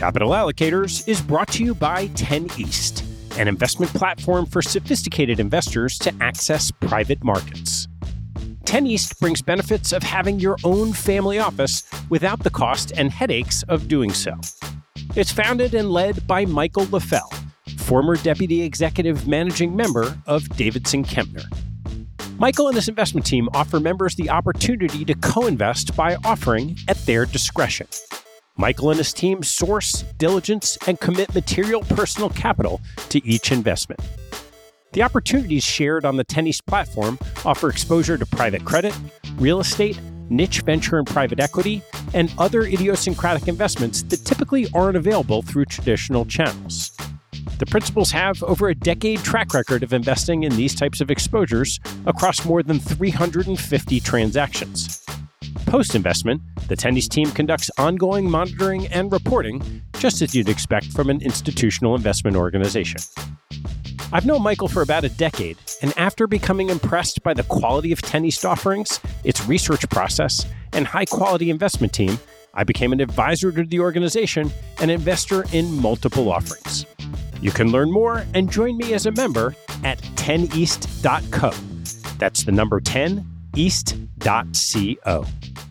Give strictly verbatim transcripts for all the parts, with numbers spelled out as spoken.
Capital Allocators is brought to you by ten East, an investment platform for sophisticated investors to access private markets. ten East brings benefits of having your own family office without the cost and headaches of doing so. It's founded and led by Michael LaFell, former Deputy Executive Managing Member of Davidson Kempner. Michael and his investment team offer members the opportunity to co-invest by offering at their discretion. Michael and his team source, diligence, and commit material personal capital to each investment. The opportunities shared on the ten East platform offer exposure to private credit, real estate, niche venture and private equity, and other idiosyncratic investments that typically aren't available through traditional channels. The principals have over a decade track record of investing in these types of exposures across more than three hundred fifty transactions. Post-investment, the ten East team conducts ongoing monitoring and reporting, just as you'd expect from an institutional investment organization. I've known Michael for about a decade, and after becoming impressed by the quality of ten East offerings, its research process, and high-quality investment team, I became an advisor to the organization and investor in multiple offerings. You can learn more and join me as a member at ten east dot co. That's the number ten east dot co.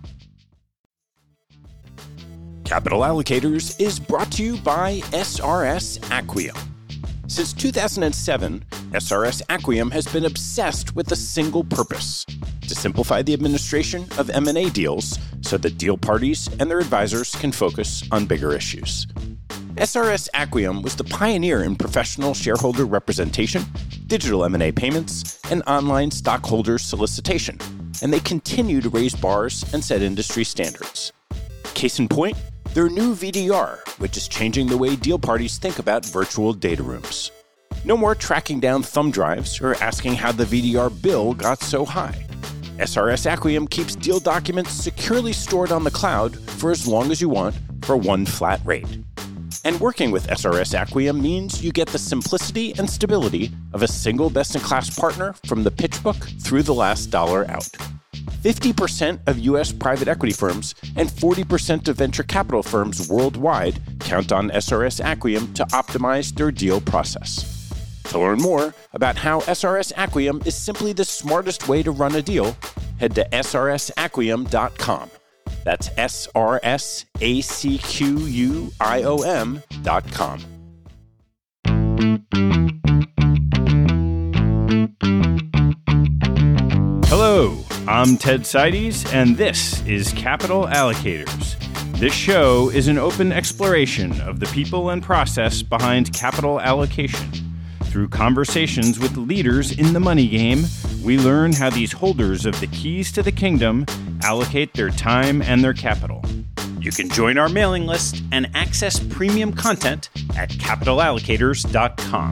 Capital Allocators is brought to you by S R S Acquiom. Since two thousand seven, S R S Acquiom has been obsessed with a single purpose: to simplify the administration of M and A deals so that deal parties and their advisors can focus on bigger issues. S R S Acquiom was the pioneer in professional shareholder representation, digital M and A payments, and online stockholder solicitation, and they continue to raise bars and set industry standards. Case in point, their new V D R, which is changing the way deal parties think about virtual data rooms. No more tracking down thumb drives or asking how the V D R bill got so high. S R S Acquiom keeps deal documents securely stored on the cloud for as long as you want for one flat rate. And working with S R S Acquiom means you get the simplicity and stability of a single best-in-class partner from the pitch book through the last dollar out. fifty percent of U S private equity firms and forty percent of venture capital firms worldwide count on S R S Acquiom to optimize their deal process. To learn more about how S R S Acquiom is simply the smartest way to run a deal, head to S R S acquiom dot com. That's S R S A C Q U I O M dot com. Hello, I'm Ted Seides, and this is Capital Allocators. This show is an open exploration of the people and process behind capital allocation. Through conversations with leaders in the money game, we learn how these holders of the keys to the kingdom allocate their time and their capital. You can join our mailing list and access premium content at capital allocators dot com.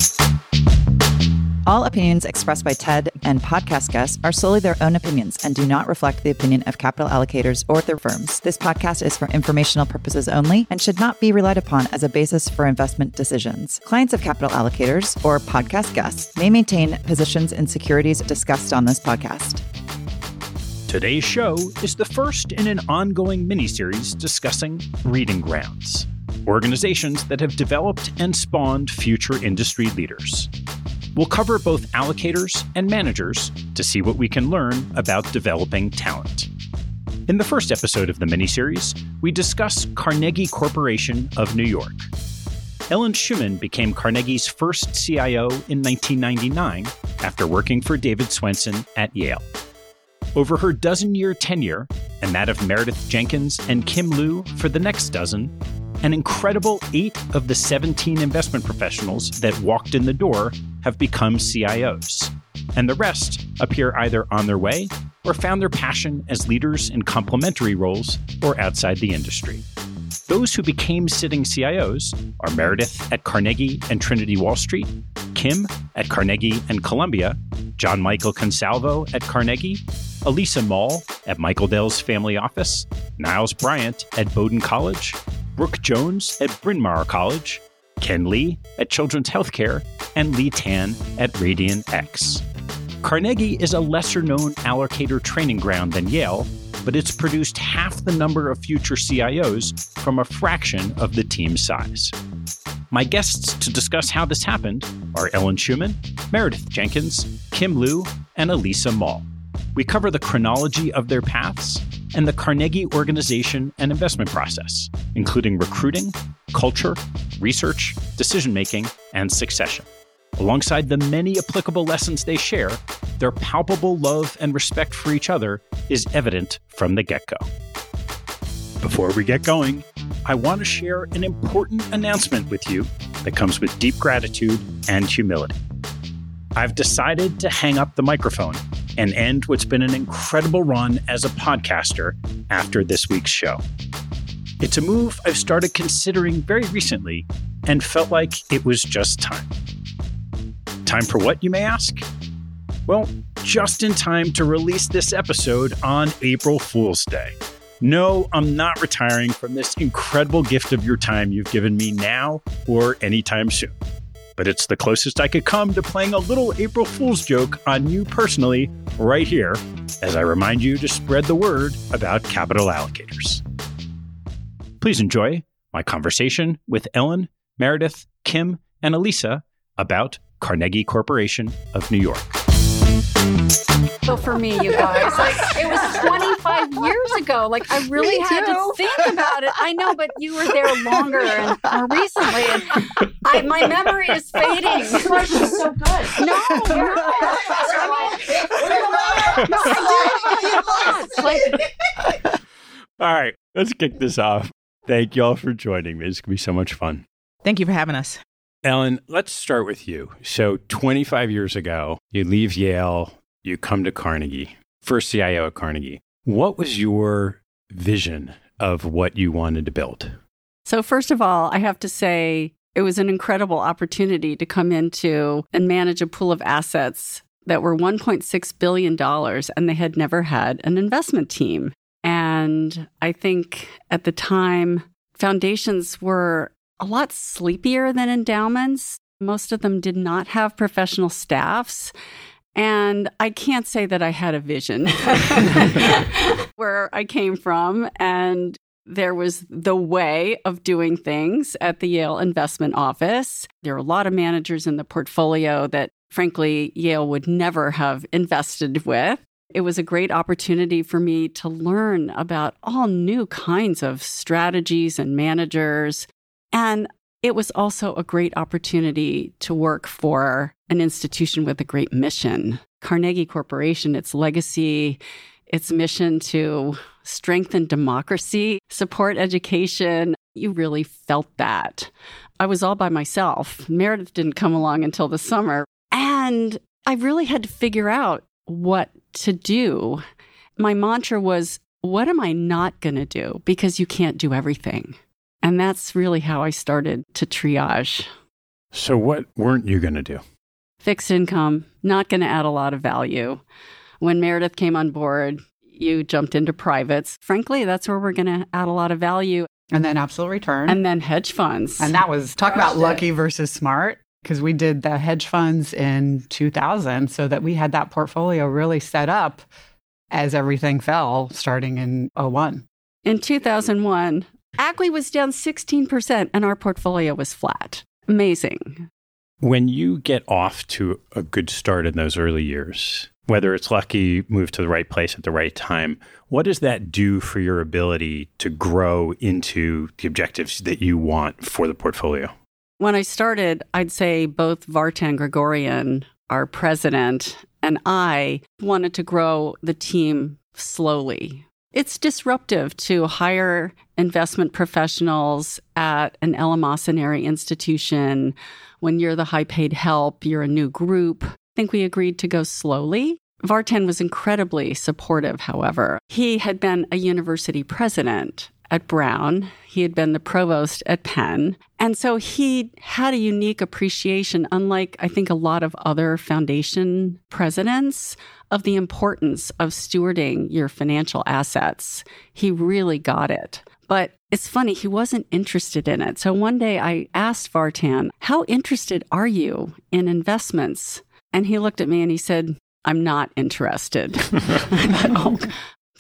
All opinions expressed by Ted and podcast guests are solely their own opinions and do not reflect the opinion of Capital Allocators or their firms. This podcast is for informational purposes only and should not be relied upon as a basis for investment decisions. Clients of Capital Allocators or podcast guests may maintain positions in securities discussed on this podcast. Today's show is the first in an ongoing miniseries discussing breeding grounds, organizations that have developed and spawned future industry leaders. We'll cover both allocators and managers to see what we can learn about developing talent. In the first episode of the miniseries, we discuss Carnegie Corporation of New York. Ellen Shuman became Carnegie's first C I O in nineteen ninety-nine after working for David Swensen at Yale. Over her dozen-year tenure, and that of Meredith Jenkins and Kim Liu for the next dozen, an incredible eight of the seventeen investment professionals that walked in the door have become C I Os, and the rest appear either on their way or found their passion as leaders in complementary roles or outside the industry. Those who became sitting C I Os are Meredith at Carnegie and Trinity Wall Street, Kim at Carnegie and Columbia, John Michael Consalvo at Carnegie, Elisa Mall at Michael Dell's family office, Niles Bryant at Bowdoin College, Brooke Jones at Bryn Mawr College, Ken Lee at Children's Healthcare, and Lee Tan at Radian X. Carnegie is a lesser-known allocator training ground than Yale, but it's produced half the number of future C I Os from a fraction of the team size. My guests to discuss how this happened are Ellen Shuman, Meredith Jenkins, Kim Liu, and Elisa Mall. We cover the chronology of their paths and the Carnegie organization and investment process, including recruiting, culture, research, decision-making, and succession. Alongside the many applicable lessons they share, their palpable love and respect for each other is evident from the get-go. Before we get going, I want to share an important announcement with you that comes with deep gratitude and humility. I've decided to hang up the microphone and end what's been an incredible run as a podcaster after this week's show. It's a move I've started considering very recently and felt like it was just time. Time for what, you may ask? Well, just in time to release this episode on April Fool's Day. No, I'm not retiring from this incredible gift of your time you've given me now or anytime soon. But it's the closest I could come to playing a little April Fool's joke on you personally right here, as I remind you to spread the word about capital allocators. Please enjoy my conversation with Ellen, Meredith, Kim, and Elisa about Carnegie Corporation of New York. So for me, you guys, like, it was twenty-five years ago. Like, I really had to think about it. I know, but you were there longer and more recently, and I, my memory is fading. You are just so good. No, no. I mean, like, all right, let's kick this off. Thank you all for joining me. It's going to be so much fun. Thank you for having us. Ellen, let's start with you. So twenty-five years ago, you leave Yale, you come to Carnegie, first C I O at Carnegie. What was your vision of what you wanted to build? So first of all, I have to say it was an incredible opportunity to come into and manage a pool of assets that were one point six billion dollars, and they had never had an investment team. And I think at the time, foundations were a lot sleepier than endowments. Most of them did not have professional staffs. And I can't say that I had a vision where I came from. And there was the way of doing things at the Yale Investment Office. There were a lot of managers in the portfolio that, frankly, Yale would never have invested with. It was a great opportunity for me to learn about all new kinds of strategies and managers. And it was also a great opportunity to work for an institution with a great mission. Carnegie Corporation, its legacy, its mission to strengthen democracy, support education, you really felt that. I was all by myself. Meredith didn't come along until the summer. And I really had to figure out what to do. My mantra was, what am I not going to do? Because you can't do everything. And that's really how I started to triage. So what weren't you going to do? Fixed income, not going to add a lot of value. When Meredith came on board, you jumped into privates. Frankly, that's where we're going to add a lot of value. And then absolute return. And then hedge funds. And that was, talk about lucky versus smart, because we did the hedge funds in two thousand so that we had that portfolio really set up as everything fell starting in oh one. In two thousand one, A C W I was down sixteen percent and our portfolio was flat. Amazing. When you get off to a good start in those early years, whether it's lucky, move to the right place at the right time, what does that do for your ability to grow into the objectives that you want for the portfolio? When I started, I'd say both Vartan Gregorian, our president, and I wanted to grow the team slowly. It's disruptive to hire investment professionals at an eleemosynary institution. When you're the high-paid help, you're a new group. I think we agreed to go slowly. Vartan was incredibly supportive, however. He had been a university president at Brown. He had been the provost at Penn. And so he had a unique appreciation, unlike, I think, a lot of other foundation presidents, of the importance of stewarding your financial assets. He really got it. But it's funny, he wasn't interested in it. So one day I asked Vartan, how interested are you in investments? And he looked at me and he said, I'm not interested. I thought, oh.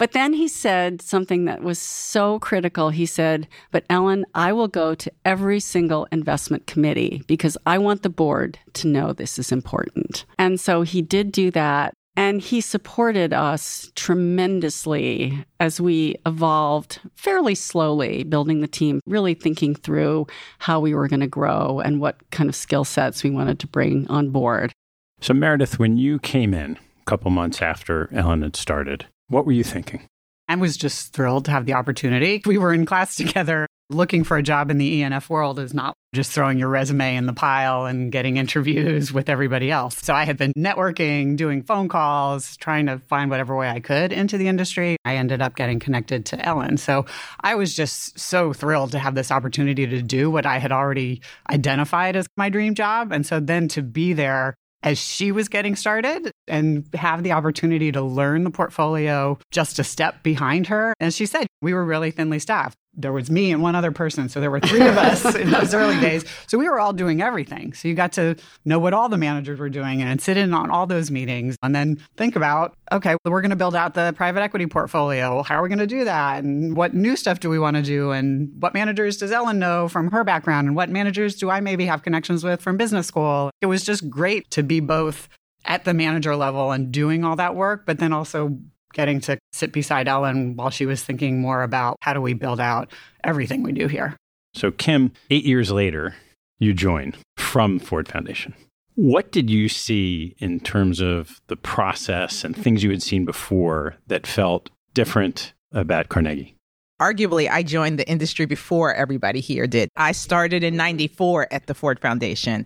But then he said something that was so critical. He said, but Ellen, I will go to every single investment committee because I want the board to know this is important. And so he did do that. And he supported us tremendously as we evolved fairly slowly, building the team, really thinking through how we were going to grow and what kind of skill sets we wanted to bring on board. So Meredith, when you came in a couple months after Ellen had started, what were you thinking? I was just thrilled to have the opportunity. We were in class together. Looking for a job in the E and F world is not just throwing your resume in the pile and getting interviews with everybody else. So I had been networking, doing phone calls, trying to find whatever way I could into the industry. I ended up getting connected to Ellen. So I was just so thrilled to have this opportunity to do what I had already identified as my dream job. And so then to be there as she was getting started and have the opportunity to learn the portfolio just a step behind her. As she said, we were really thinly staffed. There was me and one other person. So there were three of us in those early days. So we were all doing everything. So you got to know what all the managers were doing and sit in on all those meetings and then think about, okay, we're going to build out the private equity portfolio. How are we going to do that? And what new stuff do we want to do? And what managers does Ellen know from her background? And what managers do I maybe have connections with from business school? It was just great to be both at the manager level and doing all that work, but then also getting to sit beside Ellen while she was thinking more about how do we build out everything we do here. So Kim, eight years later, you join from Ford Foundation. What did you see in terms of the process and things you had seen before that felt different about Carnegie? Arguably, I joined the industry before everybody here did. I started in ninety-four at the Ford Foundation,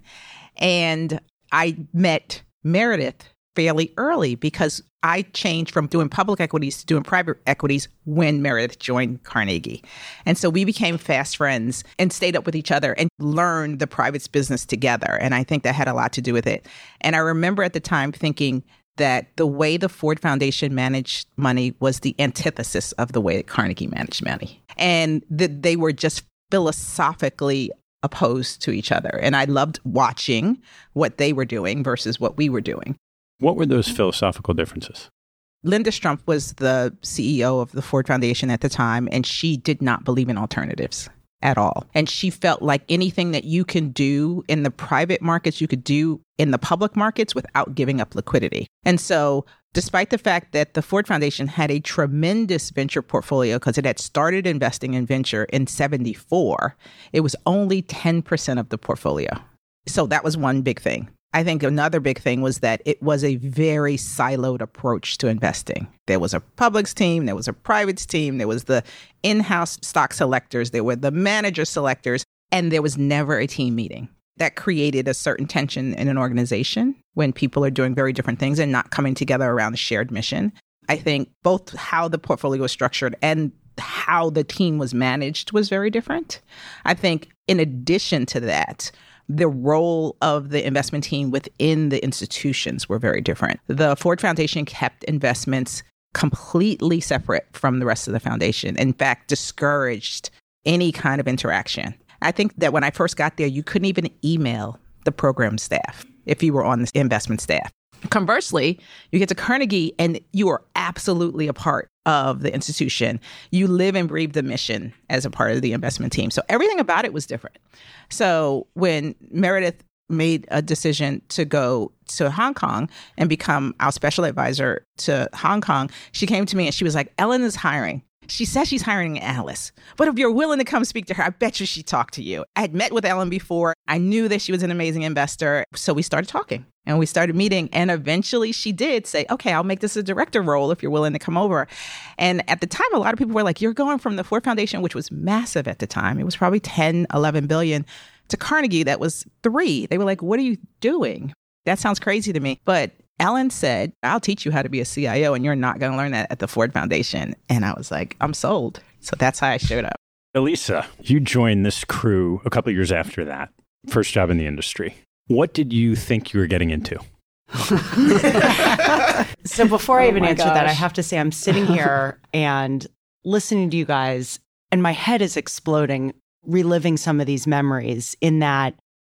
and I met Meredith fairly early because I changed from doing public equities to doing private equities when Meredith joined Carnegie. And so we became fast friends and stayed up with each other and learned the privates business together. And I think that had a lot to do with it. And I remember at the time thinking that the way the Ford Foundation managed money was the antithesis of the way that Carnegie managed money. And that they were just philosophically opposed to each other. And I loved watching what they were doing versus what we were doing. What were those philosophical differences? Linda Strumpf was the C E O of the Ford Foundation at the time, and she did not believe in alternatives at all. And she felt like anything that you can do in the private markets, you could do in the public markets without giving up liquidity. And so despite the fact that the Ford Foundation had a tremendous venture portfolio because it had started investing in venture in seventy-four, it was only ten percent of the portfolio. So that was one big thing. I think another big thing was that it was a very siloed approach to investing. There was a publics team, there was a privates team, there was the in-house stock selectors, there were the manager selectors, and there was never a team meeting. That created a certain tension in an organization when people are doing very different things and not coming together around a shared mission. I think both how the portfolio was structured and how the team was managed was very different. I think in addition to that, the role of the investment team within the institutions were very different. The Ford Foundation kept investments completely separate from the rest of the foundation. In fact, discouraged any kind of interaction. I think that when I first got there, you couldn't even email the program staff if you were on the investment staff. Conversely, you get to Carnegie and you are absolutely a part of the institution. You live and breathe the mission as a part of the investment team. So everything about it was different. So when Meredith made a decision to go to Hong Kong and become our special advisor to Hong Kong, she came to me and she was like, Ellen is hiring. She says she's hiring an analyst, but if you're willing to come speak to her, I bet you she'd talk to you. I had met with Ellen before. I knew that she was an amazing investor. So we started talking and we started meeting. And eventually she did say, okay, I'll make this a director role if you're willing to come over. And at the time, a lot of people were like, you're going from the Ford Foundation, which was massive at the time. It was probably ten, eleven billion to Carnegie. That was three. They were like, what are you doing? That sounds crazy to me. But Ellen said, I'll teach you how to be a C I O and you're not going to learn that at the Ford Foundation. And I was like, I'm sold. So that's how I showed up. Elisa, you joined this crew a couple of years after that. First job in the industry. What did you think you were getting into? So before I Oh even my answer gosh. that, I have to say I'm sitting here and listening to you guys and my head is exploding, reliving some of these memories in that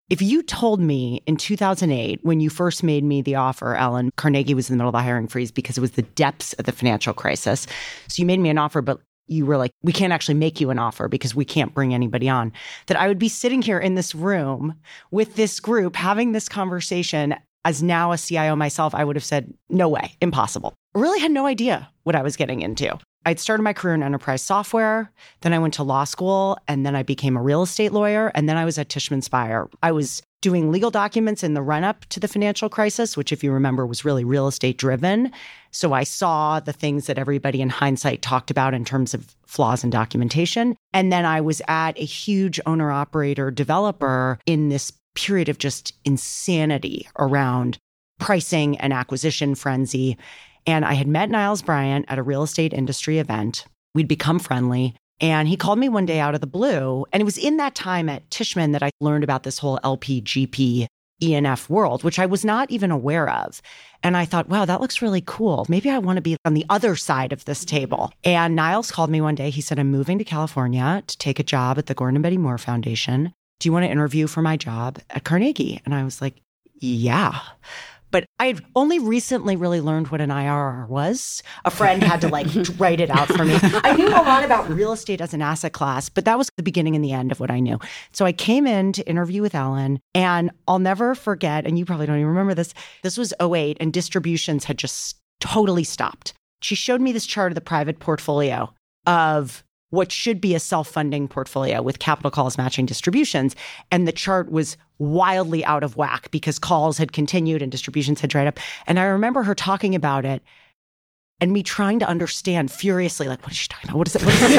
If you told me in two thousand eight, when you first made me the offer, Ellen, Carnegie was in the middle of a hiring freeze because it was the depths of the financial crisis. So you made me an offer, but you were like, we can't actually make you an offer because we can't bring anybody on, that I would be sitting here in this room with this group having this conversation. As now a C I O myself, I would have said, no way, impossible. I really had no idea what I was getting into. I'd started my career in enterprise software, then I went to law school, and then I became a real estate lawyer, and then I was at Tishman Speyer. I was doing legal documents in the run-up to the financial crisis, which, if you remember, was really real estate driven. So I saw the things that everybody in hindsight talked about in terms of flaws in documentation. And then I was at a huge owner-operator developer in this period of just insanity around pricing and acquisition frenzy. And I had met Niles Bryant at a real estate industry event. We'd become friendly. And he called me one day out of the blue. And it was in that time at Tishman that I learned about this whole L P G P E N F world, which I was not even aware of. And I thought, wow, that looks really cool. Maybe I want to be on the other side of this table. And Niles called me one day. He said, I'm moving to California to take a job at the Gordon and Betty Moore Foundation. Do you want to interview for my job at Carnegie? And I was like, yeah. But I had only recently really learned what an I R R was. A friend had to like write it out for me. I knew a lot about real estate as an asset class, but that was the beginning and the end of what I knew. So I came in to interview with Ellen, and I'll never forget, and you probably don't even remember this, this was oh eight and distributions had just totally stopped. She showed me this chart of the private portfolio of what should be a self-funding portfolio with capital calls matching distributions. And the chart was wildly out of whack because calls had continued and distributions had dried up. And I remember her talking about it and me trying to understand furiously, like, what is she talking about? What is it? What is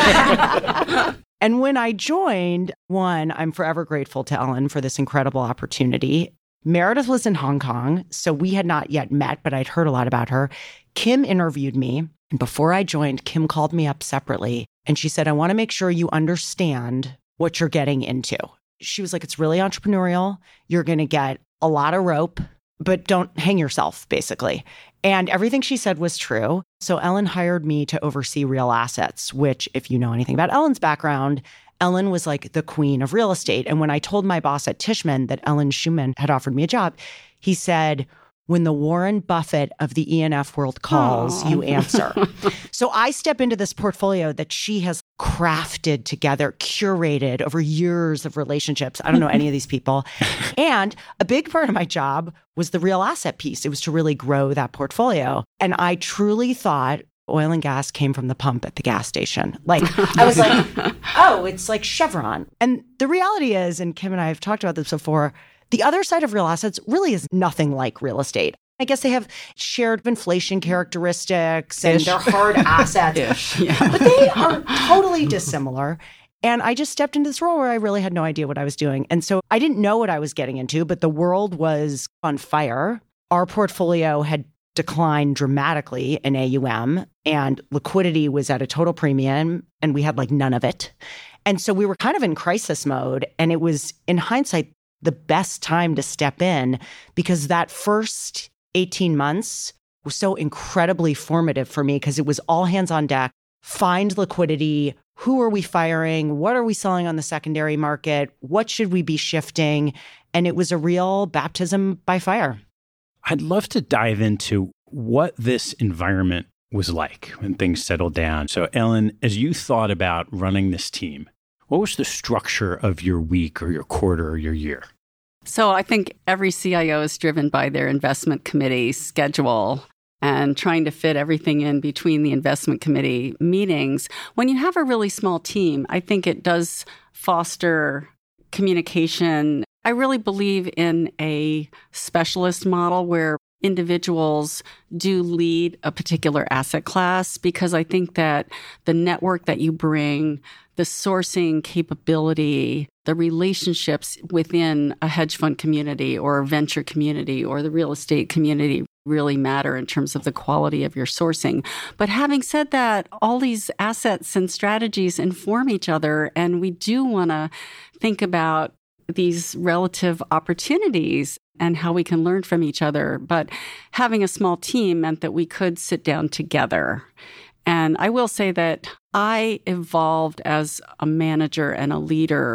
it? And when I joined, one, I'm forever grateful to Ellen for this incredible opportunity. Meredith was in Hong Kong, so we had not yet met, but I'd heard a lot about her. Kim interviewed me. And before I joined, Kim called me up separately. And she said, I want to make sure you understand what you're getting into. She was like, it's really entrepreneurial. You're going to get a lot of rope, but don't hang yourself, basically. And everything she said was true. So Ellen hired me to oversee real assets, which, if you know anything about Ellen's background, Ellen was like the queen of real estate. And when I told my boss at Tishman that Ellen Schuman had offered me a job, he said, when the Warren Buffett of the E N F world calls, Aww. You answer. So I step into this portfolio that she has crafted together, curated over years of relationships. I don't know any of these people. And a big part of my job was the real asset piece. It was to really grow that portfolio. And I truly thought oil and gas came from the pump at the gas station. Like, I was like, oh, it's like Chevron. And the reality is, and Kim and I have talked about this before, the other side of real assets really is nothing like real estate. I guess they have shared inflation characteristics and Ish. They're hard assets, Ish, yeah. But they are totally dissimilar. And I just stepped into this role where I really had no idea what I was doing. And so I didn't know what I was getting into, but the world was on fire. Our portfolio had declined dramatically in A U M, and liquidity was at a total premium, and we had like none of it. And so we were kind of in crisis mode. And it was, in hindsight, the best time to step in because that first eighteen months was so incredibly formative for me because it was all hands on deck, find liquidity, who are we firing, what are we selling on the secondary market, what should we be shifting? And it was a real baptism by fire. I'd love to dive into what this environment was like when things settled down. So Ellen, as you thought about running this team, what was the structure of your week or your quarter or your year? So I think every C I O is driven by their investment committee schedule and trying to fit everything in between the investment committee meetings. When you have a really small team, I think it does foster communication. I really believe in a specialist model where individuals do lead a particular asset class because I think that the network that you bring, the sourcing capability, the relationships within a hedge fund community or a venture community or the real estate community really matter in terms of the quality of your sourcing. But having said that, all these assets and strategies inform each other, and we do want to think about these relative opportunities and how we can learn from each other. But having a small team meant that we could sit down together. And I will say that I evolved as a manager and a leader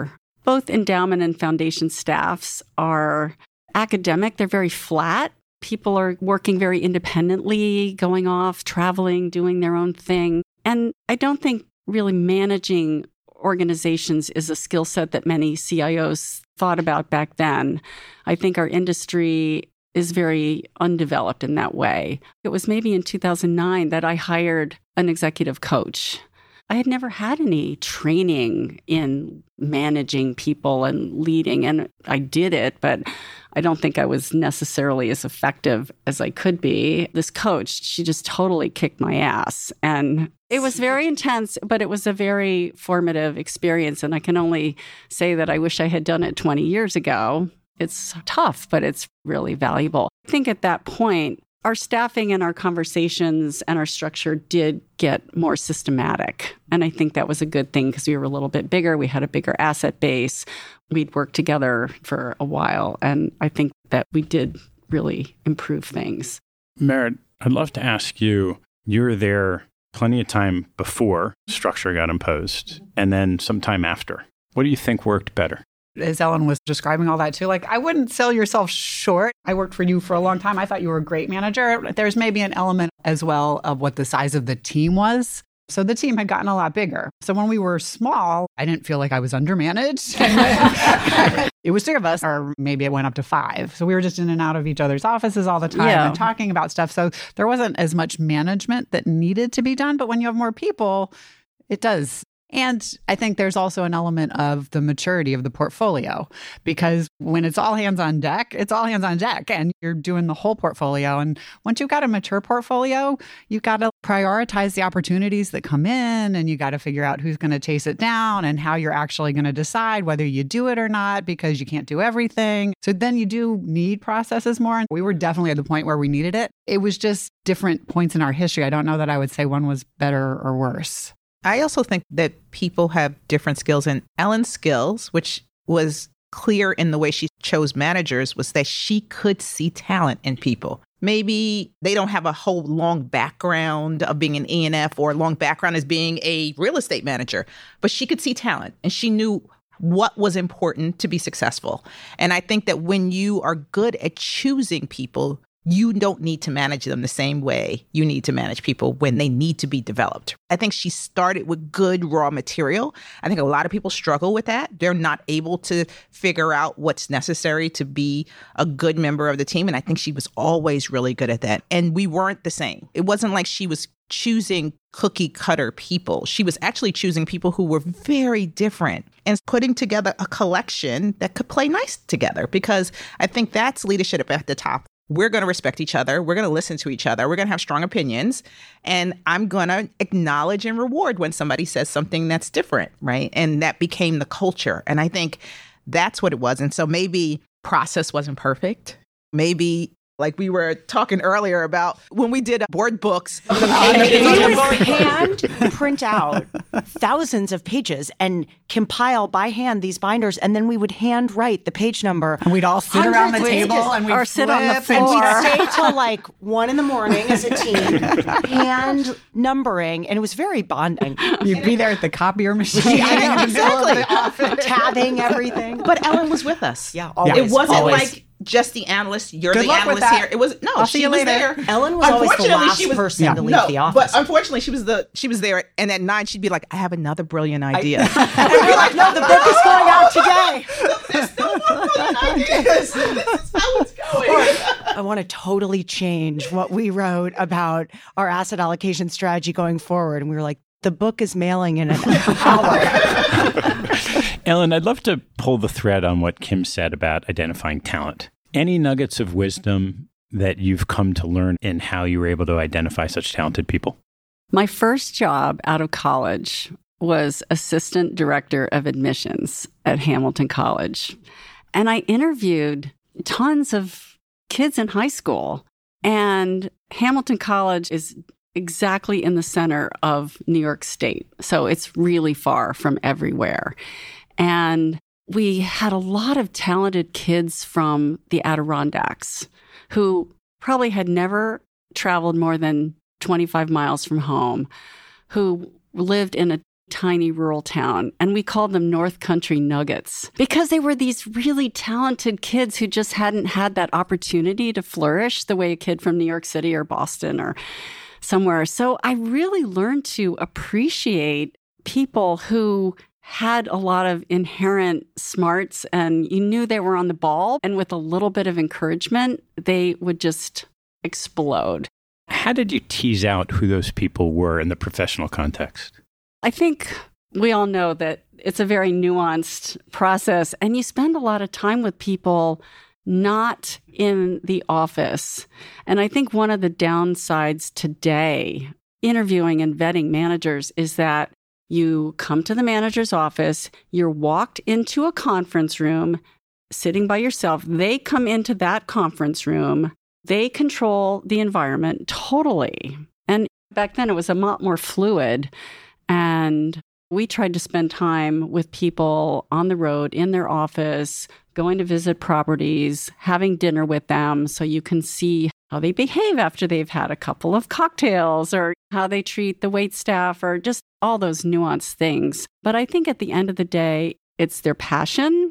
both endowment and foundation staffs are academic. They're very flat. People are working very independently, going off, traveling, doing their own thing. And I don't think really managing organizations is a skill set that many C I Os thought about back then. I think our industry is very undeveloped in that way. It was maybe in two thousand nine that I hired an executive coach. I had never had any training in managing people and leading, and I did it, but I don't think I was necessarily as effective as I could be. This coach, she just totally kicked my ass. And it was very intense, but it was a very formative experience. And I can only say that I wish I had done it twenty years ago. It's tough, but it's really valuable. I think at that point, our staffing and our conversations and our structure did get more systematic. And I think that was a good thing because we were a little bit bigger. We had a bigger asset base. We'd worked together for a while. And I think that we did really improve things. Merritt, I'd love to ask you, you were there plenty of time before structure got imposed and then some time after. What do you think worked better? As Ellen was describing all that too, like, I wouldn't sell yourself short. I worked for you for a long time. I thought you were a great manager. There's maybe an element as well of what the size of the team was. So the team had gotten a lot bigger. So when we were small, I didn't feel like I was undermanaged. It was three of us, or maybe it went up to five. So we were just in and out of each other's offices all the time Yeah. and talking about stuff. So there wasn't as much management that needed to be done. But when you have more people, it does. And I think there's also an element of the maturity of the portfolio, because when it's all hands on deck, it's all hands on deck and you're doing the whole portfolio. And once you've got a mature portfolio, you've got to prioritize the opportunities that come in, and you got to figure out who's going to chase it down and how you're actually going to decide whether you do it or not, because you can't do everything. So then you do need processes more. And we were definitely at the point where we needed it. It was just different points in our history. I don't know that I would say one was better or worse. I also think that people have different skills, and Ellen's skills, which was clear in the way she chose managers, was that she could see talent in people. Maybe they don't have a whole long background of being an E and F or a long background as being a real estate manager, but she could see talent and she knew what was important to be successful. And I think that when you are good at choosing people, you don't need to manage them the same way you need to manage people when they need to be developed. I think she started with good raw material. I think a lot of people struggle with that. They're not able to figure out what's necessary to be a good member of the team. And I think she was always really good at that. And we weren't the same. It wasn't like she was choosing cookie cutter people. She was actually choosing people who were very different and putting together a collection that could play nice together, because I think that's leadership at the top. We're going to respect each other. We're going to listen to each other. We're going to have strong opinions. And I'm going to acknowledge and reward when somebody says something that's different, right? And that became the culture. And I think that's what it was. And so maybe process wasn't perfect. Maybe, like we were talking earlier about when we did board books. We would hand print out thousands of pages and compile by hand these binders, and then we would hand write the page number. And we'd all sit around the table and we'd or sit on the flip And floor. we'd stay till like one in the morning as a team, hand numbering, and it was very bonding. You'd be there at the copier machine. I know, in the middle of exactly. the office. Tabbing everything. But Ellen was with us. Yeah, always. It wasn't Always. like just the analyst, you're Good the luck with analyst that. here. It was no, I'll see she you was later. there. Ellen was always the Unfortunately, last she was- person Yeah. to leave no, the office. but unfortunately, she was the she was there, and at nine, she'd be like, "I have another brilliant idea." and we're like, no, the book is going out today. There's still more brilliant ideas. This is how it's going. I want to totally change what we wrote about our asset allocation strategy going forward. And we were like, the book is mailing in an hour. Ellen, I'd love to pull the thread on what Kim said about identifying talent. Any nuggets of wisdom that you've come to learn in how you were able to identify such talented people? My first job out of college was assistant director of admissions at Hamilton College. And I interviewed tons of kids in high school. And Hamilton College is exactly in the center of New York State. So it's really far from everywhere. And we had a lot of talented kids from the Adirondacks who probably had never traveled more than twenty-five miles from home, who lived in a tiny rural town, and we called them North Country Nuggets because they were these really talented kids who just hadn't had that opportunity to flourish the way a kid from New York City or Boston or somewhere. So I really learned to appreciate people who had a lot of inherent smarts, and you knew they were on the ball, and with a little bit of encouragement, they would just explode. How did you tease out who those people were in the professional context? I think we all know that it's a very nuanced process, and you spend a lot of time with people not in the office. And I think one of the downsides today, interviewing and vetting managers, is that you come to the manager's office, you're walked into a conference room, sitting by yourself. They come into that conference room. They control the environment totally. And back then it was a lot more fluid. And we tried to spend time with people on the road, in their office, going to visit properties, having dinner with them so you can see how they behave after they've had a couple of cocktails, or how they treat the wait staff, or just all those nuanced things. But I think at the end of the day, it's their passion,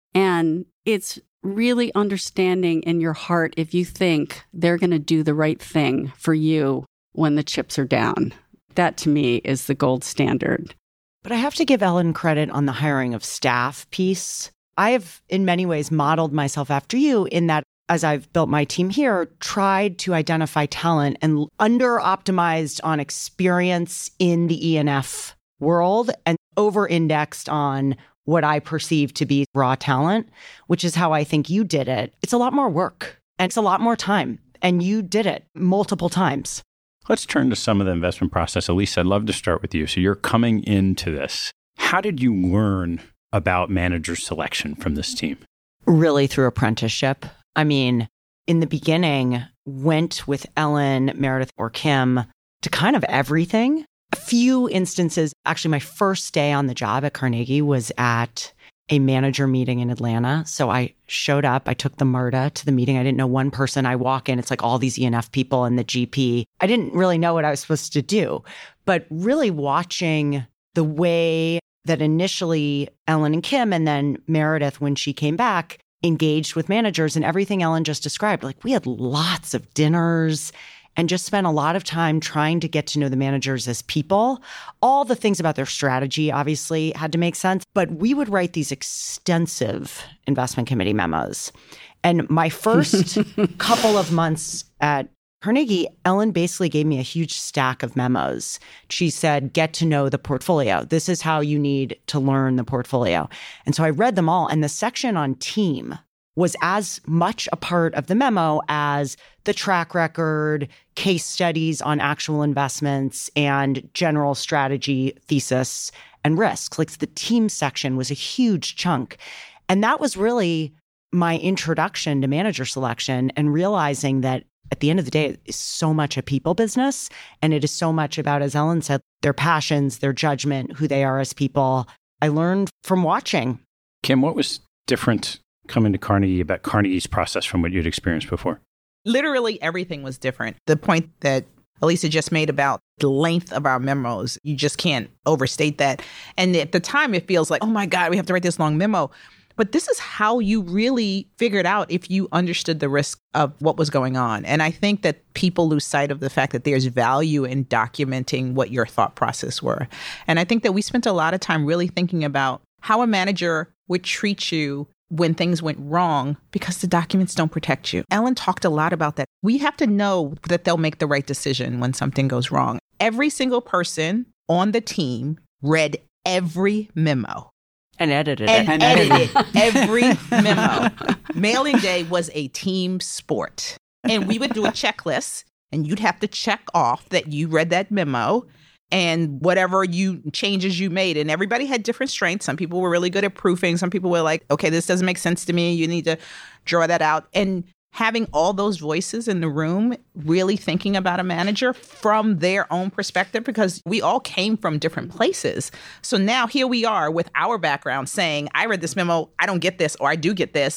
and it's really understanding in your heart if you think they're going to do the right thing for you when the chips are down. That, to me, is the gold standard. But I have to give Ellen credit on the hiring of staff piece. I have, in many ways, modeled myself after you in that, as I've built my team here, tried to identify talent and under-optimized on experience in the E and F world and over-indexed on what I perceive to be raw talent, which is how I think you did it. It's a lot more work and it's a lot more time. And you did it multiple times. Let's turn to some of the investment process. Elise, I'd love to start with you. So you're coming into this. How did you learn about manager selection from this team? Really through apprenticeship. I mean, in the beginning, went with Ellen, Meredith, or Kim to kind of everything. A few instances, actually, my first day on the job at Carnegie was at a manager meeting in Atlanta. So I showed up, I took the MIRTA to the meeting. I didn't know one person. I walk in, it's like all these E and F people and the G P. I didn't really know what I was supposed to do, but really watching the way that initially Ellen and Kim, and then Meredith, when she came back, engaged with managers, and everything Ellen just described. Like, we had lots of dinners and just spent a lot of time trying to get to know the managers as people. All the things about their strategy obviously had to make sense, but we would write these extensive investment committee memos. And my first couple of months at Carnegie, Ellen basically gave me a huge stack of memos. She said, get to know the portfolio. This is how you need to learn the portfolio. And so I read them all. And the section on team was as much a part of the memo as the track record, case studies on actual investments, and general strategy, thesis, and risks. Like, the team section was a huge chunk. And that was really my introduction to manager selection, and realizing that at the end of the day, it is so much a people business. And it is so much about, as Ellen said, their passions, their judgment, who they are as people. I learned from watching. Kim, what was different coming to Carnegie about Carnegie's process from what you'd experienced before? Literally everything was different. The point that Elisa just made about the length of our memos, you just can't overstate that. And at the time, it feels like, oh my God, we have to write this long memo. But this is how you really figured out if you understood the risk of what was going on. And I think that people lose sight of the fact that there's value in documenting what your thought process were. And I think that we spent a lot of time really thinking about how a manager would treat you when things went wrong, because the documents don't protect you. Ellen talked a lot about that. We have to know that they'll make the right decision when something goes wrong. Every single person on the team read every memo. And edited and it. And edited every memo. Mailing day was a team sport. And we would do a checklist, and you'd have to check off that you read that memo and whatever you changes you made. And everybody had different strengths. Some people were really good at proofing. Some people were like, okay, this doesn't make sense to me. You need to draw that out. And having all those voices in the room, really thinking about a manager from their own perspective, because we all came from different places. So now here we are with our background saying, I read this memo, I don't get this, or I do get this.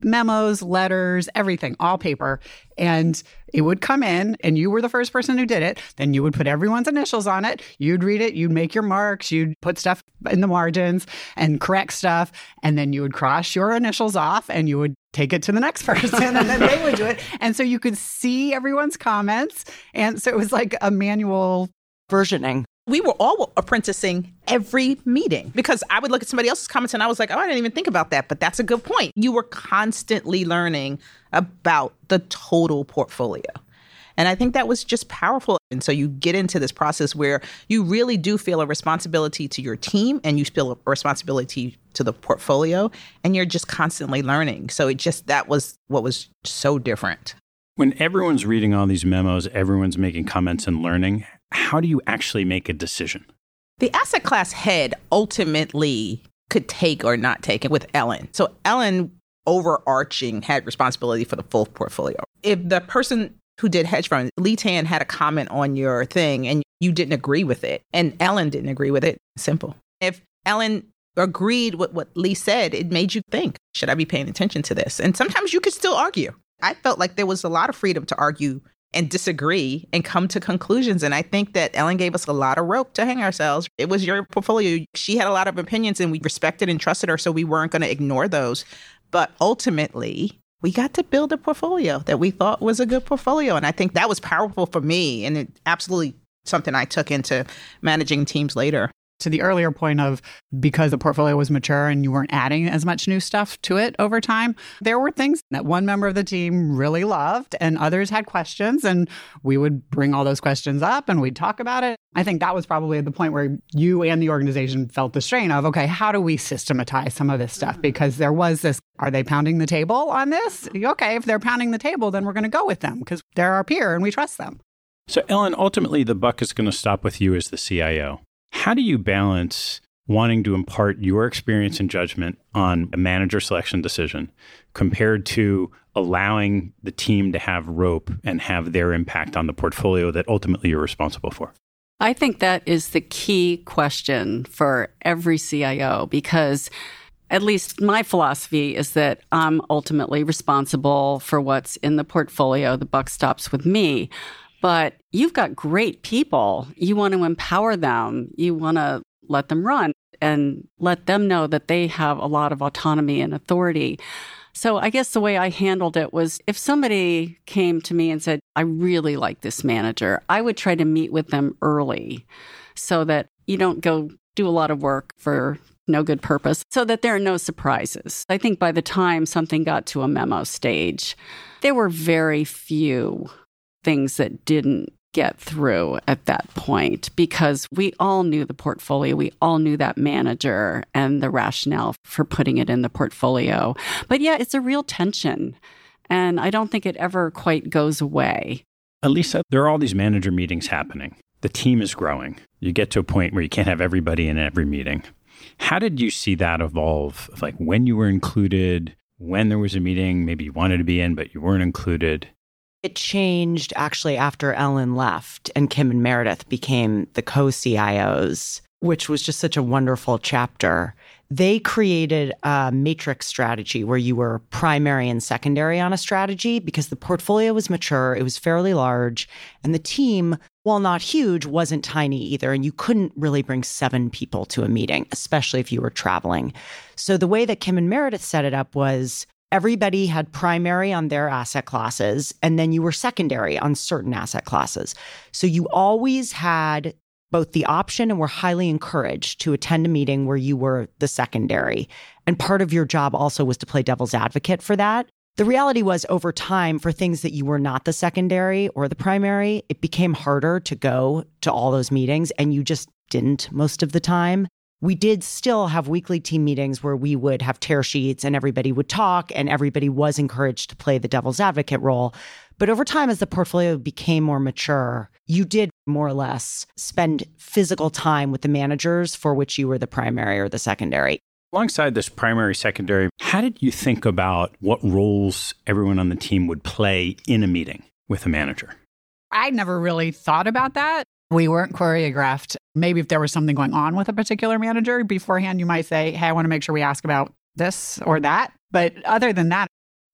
memos, letters, everything, all paper. And it would come in and you were the first person who did it. Then you would put everyone's initials on it. You'd read it. You'd make your marks. You'd put stuff in the margins and correct stuff. And then you would cross your initials off and you would take it to the next person and then they would do it. And so you could see everyone's comments. And so it was like a manual versioning. We were all apprenticing every meeting because I would look at somebody else's comments and I was like, oh, I didn't even think about that. But that's a good point. You were constantly learning about the total portfolio. And I think that was just powerful. And so you get into this process where you really do feel a responsibility to your team and you feel a responsibility to the portfolio and you're just constantly learning. So it just, that was what was so different. When everyone's reading all these memos, everyone's making comments and learning, how do you actually make a decision? The asset class head ultimately could take or not take it with Ellen. So Ellen, overarching, had responsibility for the full portfolio. If the person who did hedge fund, Lee Tan, had a comment on your thing and you didn't agree with it, and Ellen didn't agree with it, simple. If Ellen agreed with what Lee said, it made you think, should I be paying attention to this? And sometimes you could still argue. I felt like there was a lot of freedom to argue and disagree and come to conclusions. And I think that Ellen gave us a lot of rope to hang ourselves. It was your portfolio. She had a lot of opinions and we respected and trusted her, so we weren't going to ignore those. But ultimately, we got to build a portfolio that we thought was a good portfolio. And I think that was powerful for me and it absolutely something I took into managing teams later. To the earlier point of because the portfolio was mature and you weren't adding as much new stuff to it over time, there were things that one member of the team really loved and others had questions and we would bring all those questions up and we'd talk about it. I think that was probably the point where you and the organization felt the strain of, okay, how do we systematize some of this stuff? Because there was this, are they pounding the table on this? Okay, if they're pounding the table, then we're going to go with them because they're our peer and we trust them. So Ellen, ultimately the buck is going to stop with you as the C I O. How do you balance wanting to impart your experience and judgment on a manager selection decision compared to allowing the team to have rope and have their impact on the portfolio that ultimately you're responsible for? I think that is the key question for every C I O because at least my philosophy is that I'm ultimately responsible for what's in the portfolio. The buck stops with me. But you've got great people. You want to empower them. You want to let them run and let them know that they have a lot of autonomy and authority. So I guess the way I handled it was if somebody came to me and said, I really like this manager, I would try to meet with them early so that you don't go do a lot of work for no good purpose, so that there are no surprises. I think by the time something got to a memo stage, there were very few things that didn't get through at that point because we all knew the portfolio. We all knew that manager and the rationale for putting it in the portfolio. But yeah, it's a real tension. And I don't think it ever quite goes away. Elisa, there are all these manager meetings happening. The team is growing. You get to a point where you can't have everybody in every meeting. How did you see that evolve? Like when you were included, when there was a meeting, maybe you wanted to be in, but you weren't included. It changed actually after Ellen left and Kim and Meredith became the co-C I Os, which was just such a wonderful chapter. They created a matrix strategy where you were primary and secondary on a strategy because the portfolio was mature, it was fairly large, and the team, while not huge, wasn't tiny either. And you couldn't really bring seven people to a meeting, especially if you were traveling. So the way that Kim and Meredith set it up was everybody had primary on their asset classes, and then you were secondary on certain asset classes. So you always had both the option and were highly encouraged to attend a meeting where you were the secondary. And part of your job also was to play devil's advocate for that. The reality was over time, for things that you were not the secondary or the primary, it became harder to go to all those meetings, and you just didn't most of the time. We did still have weekly team meetings where we would have tear sheets and everybody would talk and everybody was encouraged to play the devil's advocate role. But over time, as the portfolio became more mature, you did more or less spend physical time with the managers for which you were the primary or the secondary. Alongside this primary, secondary, how did you think about what roles everyone on the team would play in a meeting with a manager? I never really thought about that. We weren't choreographed. Maybe if there was something going on with a particular manager beforehand, you might say, hey, I want to make sure we ask about this or that. But other than that,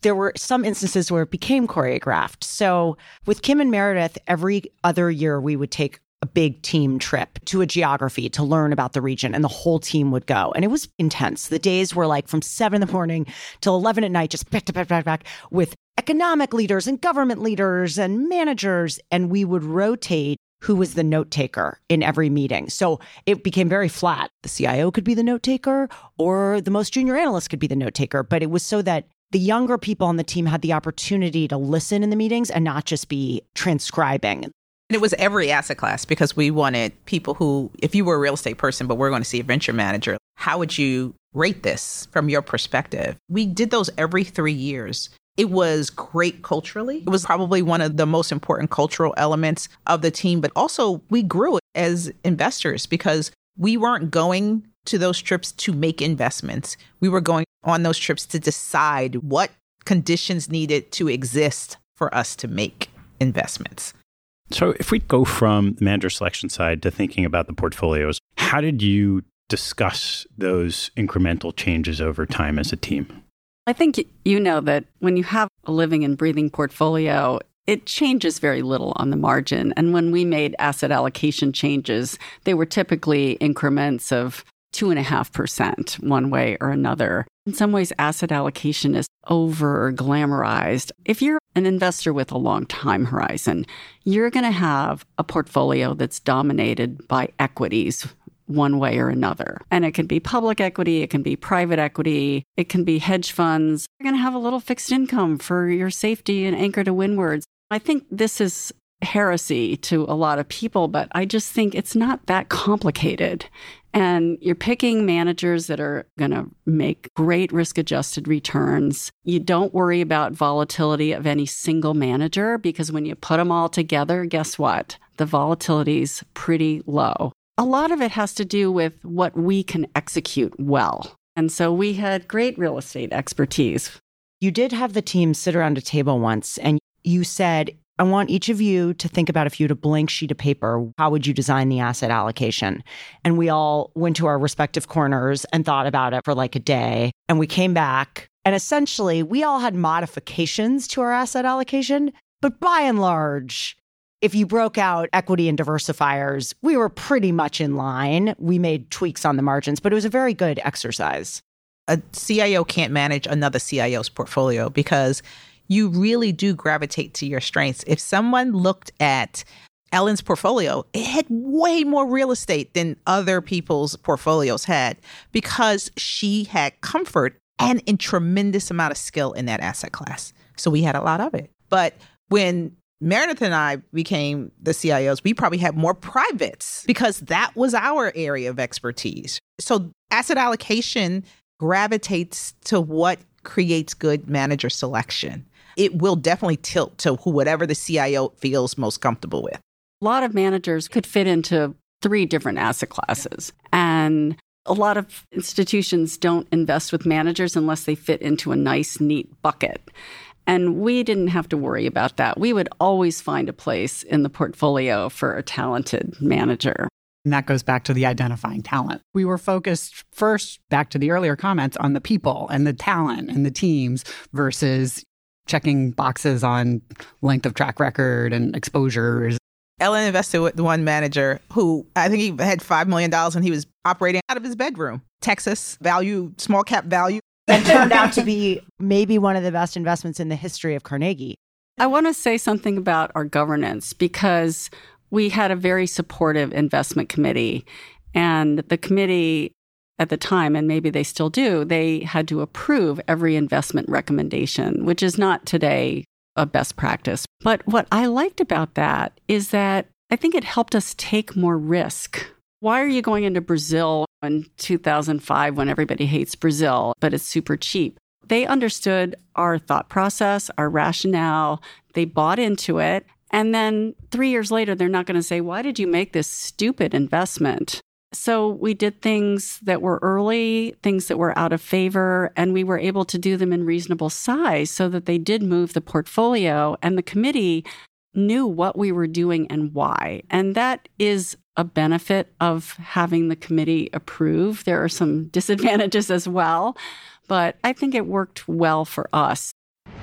there were some instances where it became choreographed. So with Kim and Meredith, every other year we would take a big team trip to a geography to learn about the region, and the whole team would go. And it was intense. The days were like from seven in the morning till eleven at night, just back to back, back, back with economic leaders and government leaders and managers. And we would rotate who was the note taker in every meeting. So it became very flat. The C I O could be the note taker, or the most junior analyst could be the note taker. But it was so that the younger people on the team had the opportunity to listen in the meetings and not just be transcribing. And it was every asset class, because we wanted people who, if you were a real estate person, but we're going to see a venture manager, how would you rate this from your perspective? We did those every three years. It was great culturally. It was probably one of the most important cultural elements of the team, but also we grew as investors because we weren't going to those trips to make investments. We were going on those trips to decide what conditions needed to exist for us to make investments. So if we go from the manager selection side to thinking about the portfolios, how did you discuss those incremental changes over time as a team? I think you know that when you have a living and breathing portfolio, it changes very little on the margin. And when we made asset allocation changes, they were typically increments of two and a half percent one way or another. In some ways, asset allocation is over glamorized. If you're an investor with a long time horizon, you're going to have a portfolio that's dominated by equities one way or another. And it can be public equity, it can be private equity, it can be hedge funds. You're going to have a little fixed income for your safety and anchor to windwards. I think this is heresy to a lot of people, but I just think it's not that complicated. And you're picking managers that are going to make great risk-adjusted returns. You don't worry about volatility of any single manager, because when you put them all together, guess what? The volatility's pretty low. A lot of it has to do with what we can execute well. And so we had great real estate expertise. You did have the team sit around a table once, and you said, I want each of you to think about, if you had a blank sheet of paper, how would you design the asset allocation? And we all went to our respective corners and thought about it for like a day. And we came back, and essentially we all had modifications to our asset allocation. But by and large, if you broke out equity and diversifiers, we were pretty much in line. We made tweaks on the margins, but it was a very good exercise. A C I O can't manage another C I O's portfolio because you really do gravitate to your strengths. If someone looked at Ellen's portfolio, it had way more real estate than other people's portfolios had, because she had comfort and a tremendous amount of skill in that asset class. So we had a lot of it. But when Meredith and I became the C I Os, we probably had more privates because that was our area of expertise. So asset allocation gravitates to what creates good manager selection. It will definitely tilt to whatever the C I O feels most comfortable with. A lot of managers could fit into three different asset classes. And a lot of institutions don't invest with managers unless they fit into a nice, neat bucket. And we didn't have to worry about that. We would always find a place in the portfolio for a talented manager. And that goes back to the identifying talent. We were focused first, back to the earlier comments, on the people and the talent and the teams versus checking boxes on length of track record and exposures. Ellen invested with one manager who I think he had five million dollars and he was operating out of his bedroom. Texas value, small cap value. And turned out to be maybe one of the best investments in the history of Carnegie. I want to say something about our governance, because we had a very supportive investment committee. And the committee at the time, and maybe they still do, they had to approve every investment recommendation, which is not today a best practice. But what I liked about that is that I think it helped us take more risk. Why are you going into Brazil in two thousand five when everybody hates Brazil, but it's super cheap? They understood our thought process, our rationale. They bought into it. And then three years later, they're not going to say, why did you make this stupid investment? So we did things that were early, things that were out of favor, and we were able to do them in reasonable size so that they did move the portfolio, and the committee knew what we were doing and why. And that is a benefit of having the committee approve. There are some disadvantages as well, but I think it worked well for us.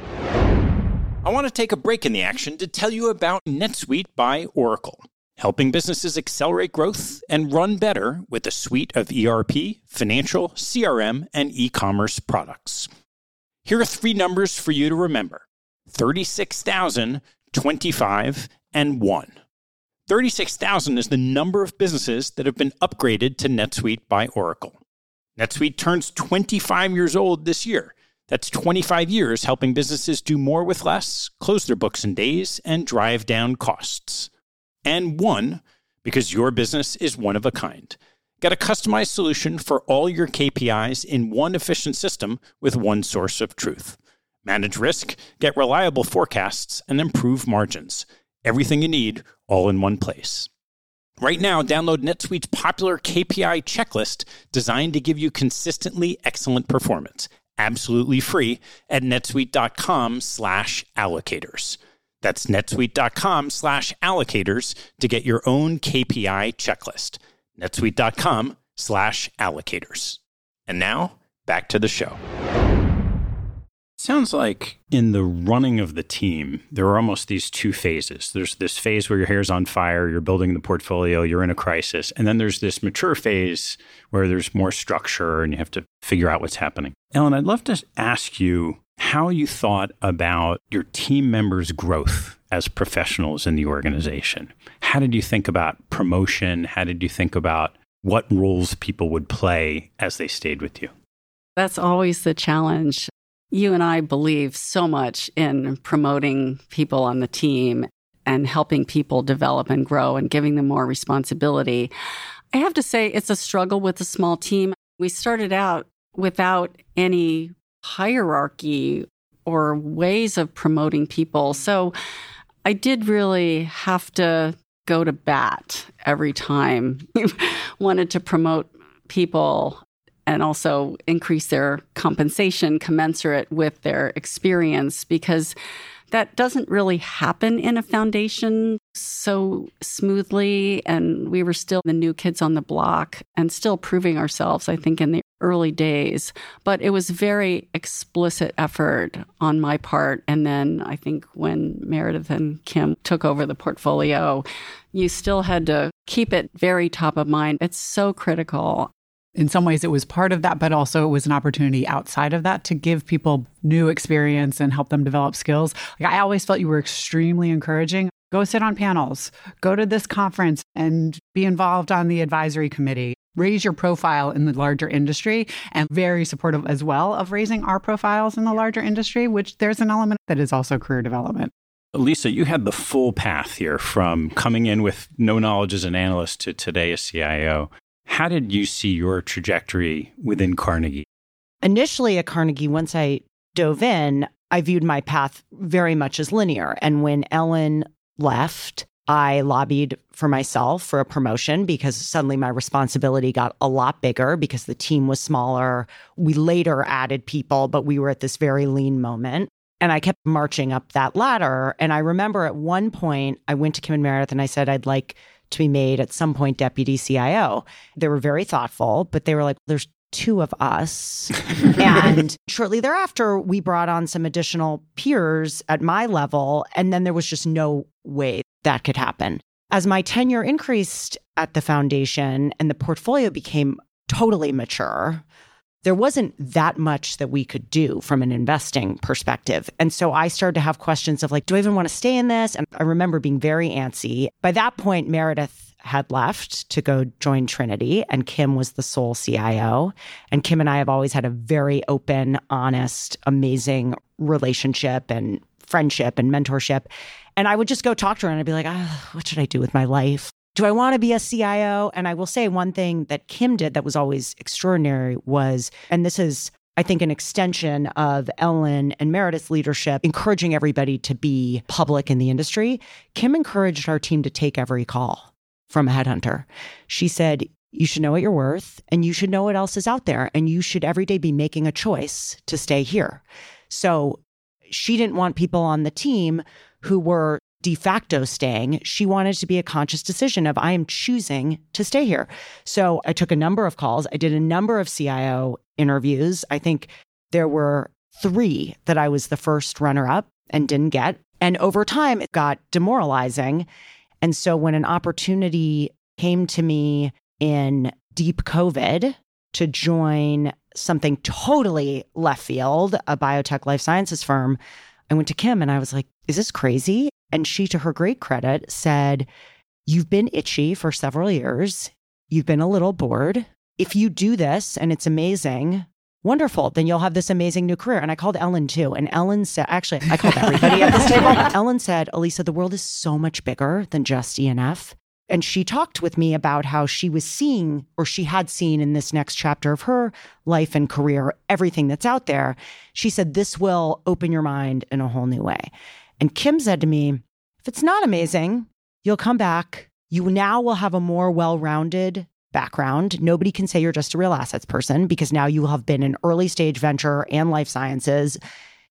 I want to take a break in the action to tell you about NetSuite by Oracle, helping businesses accelerate growth and run better with a suite of E R P, financial, C R M, and e-commerce products. Here are three numbers for you to remember: thirty-six thousand, twenty-five, and one. thirty-six thousand is the number of businesses that have been upgraded to NetSuite by Oracle. NetSuite turns twenty-five years old this year. That's twenty-five years helping businesses do more with less, close their books in days, and drive down costs. And one, because your business is one of a kind. Get a customized solution for all your K P Is in one efficient system with one source of truth. Manage risk, get reliable forecasts, and improve margins. Everything you need, all in one place. Right now, download NetSuite's popular K P I checklist designed to give you consistently excellent performance, absolutely free, at netsuite.com slash allocators. That's netsuite.com slash allocators to get your own K P I checklist. netsuite.com slash allocators. And now, back to the show. Sounds like in the running of the team, there are almost these two phases. There's this phase where your hair's on fire, you're building the portfolio, you're in a crisis. And then there's this mature phase where there's more structure and you have to figure out what's happening. Ellen, I'd love to ask you how you thought about your team members' growth as professionals in the organization. How did you think about promotion? How did you think about what roles people would play as they stayed with you? That's always the challenge. You and I believe so much in promoting people on the team and helping people develop and grow and giving them more responsibility. I have to say it's a struggle with a small team. We started out without any hierarchy or ways of promoting people. So I did really have to go to bat every time we wanted to promote people and also increase their compensation commensurate with their experience, because that doesn't really happen in a foundation so smoothly. And we were still the new kids on the block and still proving ourselves, I think, in the early days. But it was very explicit effort on my part. And then I think when Meredith and Kim took over the portfolio, you still had to keep it very top of mind. It's so critical. In some ways, it was part of that, but also it was an opportunity outside of that to give people new experience and help them develop skills. Like, I always felt you were extremely encouraging. Go sit on panels, go to this conference and be involved on the advisory committee. Raise your profile in the larger industry, and very supportive as well of raising our profiles in the larger industry, which there's an element that is also career development. Lisa, you had the full path here from coming in with no knowledge as an analyst to today as C I O. How did you see your trajectory within Carnegie? Initially at Carnegie, once I dove in, I viewed my path very much as linear. And when Ellen left, I lobbied for myself for a promotion because suddenly my responsibility got a lot bigger because the team was smaller. We later added people, but we were at this very lean moment. And I kept marching up that ladder. And I remember at one point, I went to Kim and Meredith and I said, I'd like to be made at some point deputy C I O. They were very thoughtful, but they were like, there's two of us. And shortly thereafter, we brought on some additional peers at my level, and then there was just no way that could happen. As my tenure increased at the foundation and the portfolio became totally mature, there wasn't that much that we could do from an investing perspective. And so I started to have questions of like, do I even want to stay in this? And I remember being very antsy. By that point, Meredith had left to go join Trinity, and Kim was the sole C I O. And Kim and I have always had a very open, honest, amazing relationship and friendship and mentorship. And I would just go talk to her and I'd be like, oh, what should I do with my life? Do I want to be a C I O? And I will say one thing that Kim did that was always extraordinary was, and this is, I think, an extension of Ellen and Meredith's leadership, encouraging everybody to be public in the industry. Kim encouraged our team to take every call from a headhunter. She said, you should know what you're worth and you should know what else is out there. And you should every day be making a choice to stay here. So she didn't want people on the team who were de facto staying. She wanted to be a conscious decision of, I am choosing to stay here. So I took a number of calls. I did a number of C I O interviews. I think there were three that I was the first runner-up. and didn't get. And over time, it got demoralizing. And so when an opportunity came to me in deep COVID to join something totally left field, a biotech life sciences firm, I went to Kim and I was like, is this crazy? And she, to her great credit, said, you've been itchy for several years. You've been a little bored. If you do this and it's amazing, wonderful, then you'll have this amazing new career. And I called Ellen too. And Ellen said, actually, I called everybody at this table. Ellen said, Elisa, the world is so much bigger than just E and F. And she talked with me about how she was seeing, or she had seen in this next chapter of her life and career, everything that's out there. She said, this will open your mind in a whole new way. And Kim said to me, if it's not amazing, you'll come back. You now will have a more well-rounded background. Nobody can say you're just a real assets person because now you will have been in early stage venture and life sciences.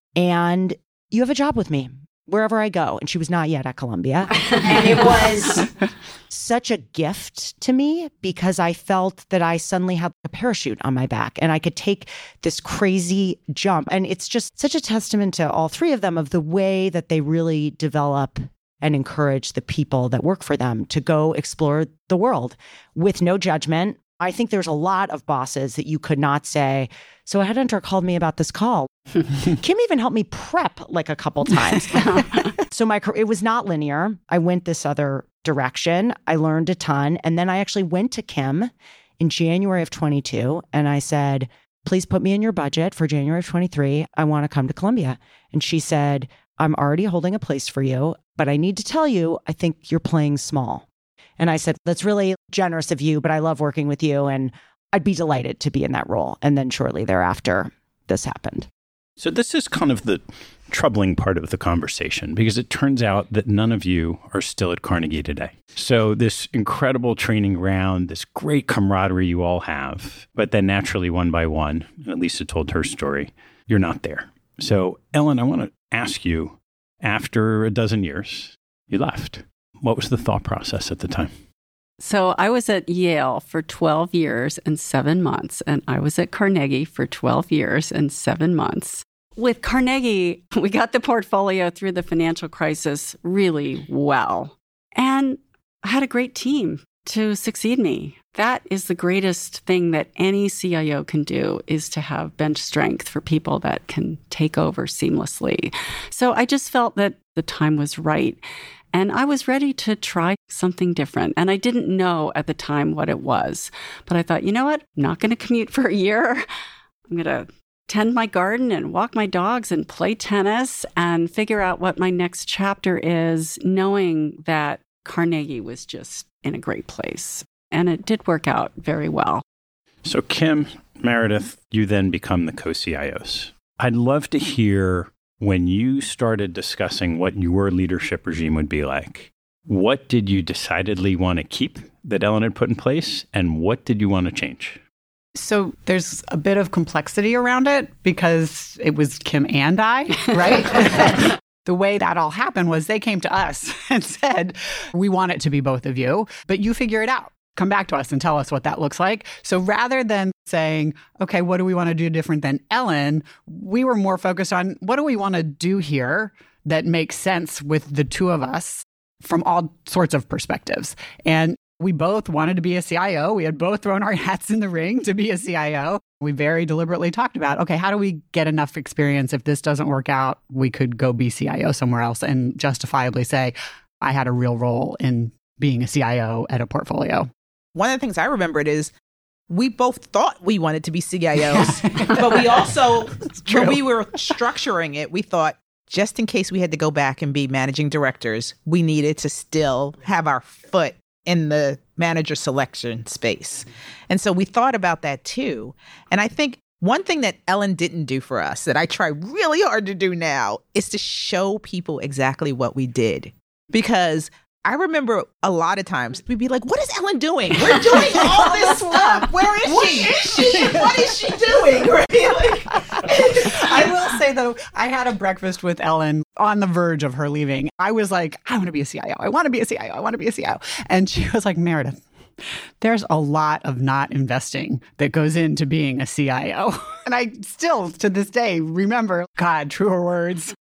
And you have a job with me wherever I go. And she was not yet at Columbia. And it was such a gift to me because I felt that I suddenly had a parachute on my back and I could take this crazy jump. And it's just such a testament to all three of them of the way that they really develop and encourage the people that work for them to go explore the world with no judgment. I think there's a lot of bosses that you could not say, so a headhunter called me about this call. Kim even helped me prep like a couple times. So my it was not linear. I went this other direction. I learned a ton. And then I actually went to Kim in January of twenty-two and I said, please put me in your budget for January of twenty-three. I want to come to Columbia. And she said, I'm already holding a place for you, but I need to tell you, I think you're playing small. And I said, that's really generous of you, but I love working with you and I'd be delighted to be in that role. And then shortly thereafter, this happened. So this is kind of the troubling part of the conversation because it turns out that none of you are still at Carnegie today. So this incredible training ground, this great camaraderie you all have, but then naturally one by one, and Lisa told her story, you're not there. So Ellen, I want to ask you, after a dozen years, you left. What was the thought process at the time? So I was at Yale for twelve years and seven months, and I was at Carnegie for twelve years and seven months. With Carnegie, we got the portfolio through the financial crisis really well. And I had a great team to succeed me. That is the greatest thing that any C I O can do, is to have bench strength for people that can take over seamlessly. So I just felt that the time was right. And I was ready to try something different. And I didn't know at the time what it was. But I thought, you know what? I'm not going to commute for a year. I'm going to tend my garden and walk my dogs and play tennis and figure out what my next chapter is, knowing that Carnegie was just in a great place. And it did work out very well. So Kim, Meredith, you then become the co-C I Os. I'd love to hear, when you started discussing what your leadership regime would be like, what did you decidedly want to keep that Ellen had put in place, and what did you want to change? So there's a bit of complexity around it because it was Kim and I, right? The way that all happened was they came to us and said, we want it to be both of you, but you figure it out. Come back to us and tell us what that looks like. So rather than saying, okay, what do we want to do different than Ellen? We were more focused on what do we want to do here that makes sense with the two of us from all sorts of perspectives. And we both wanted to be a C I O. We had both thrown our hats in the ring to be a C I O. We very deliberately talked about, okay, how do we get enough experience? If this doesn't work out, we could go be C I O somewhere else and justifiably say, I had a real role in being a C I O at a portfolio. One of the things I remembered is we both thought we wanted to be C I Os, but we also, when we were structuring it, we thought, just in case we had to go back and be managing directors, we needed to still have our foot in the manager selection space. And so we thought about that too. And I think one thing that Ellen didn't do for us that I try really hard to do now is to show people exactly what we did. Because I remember a lot of times we'd be like, what is Ellen doing? We're doing all this stuff. Where is what she? Is she? What is she doing? Right? Like, I will say, though, I had a breakfast with Ellen on the verge of her leaving. I was like, I want to be a C I O. I want to be a C I O. I want to be a C I O. And she was like, Meredith, there's a lot of not investing that goes into being a C I O. And I still, to this day, remember, God, truer words.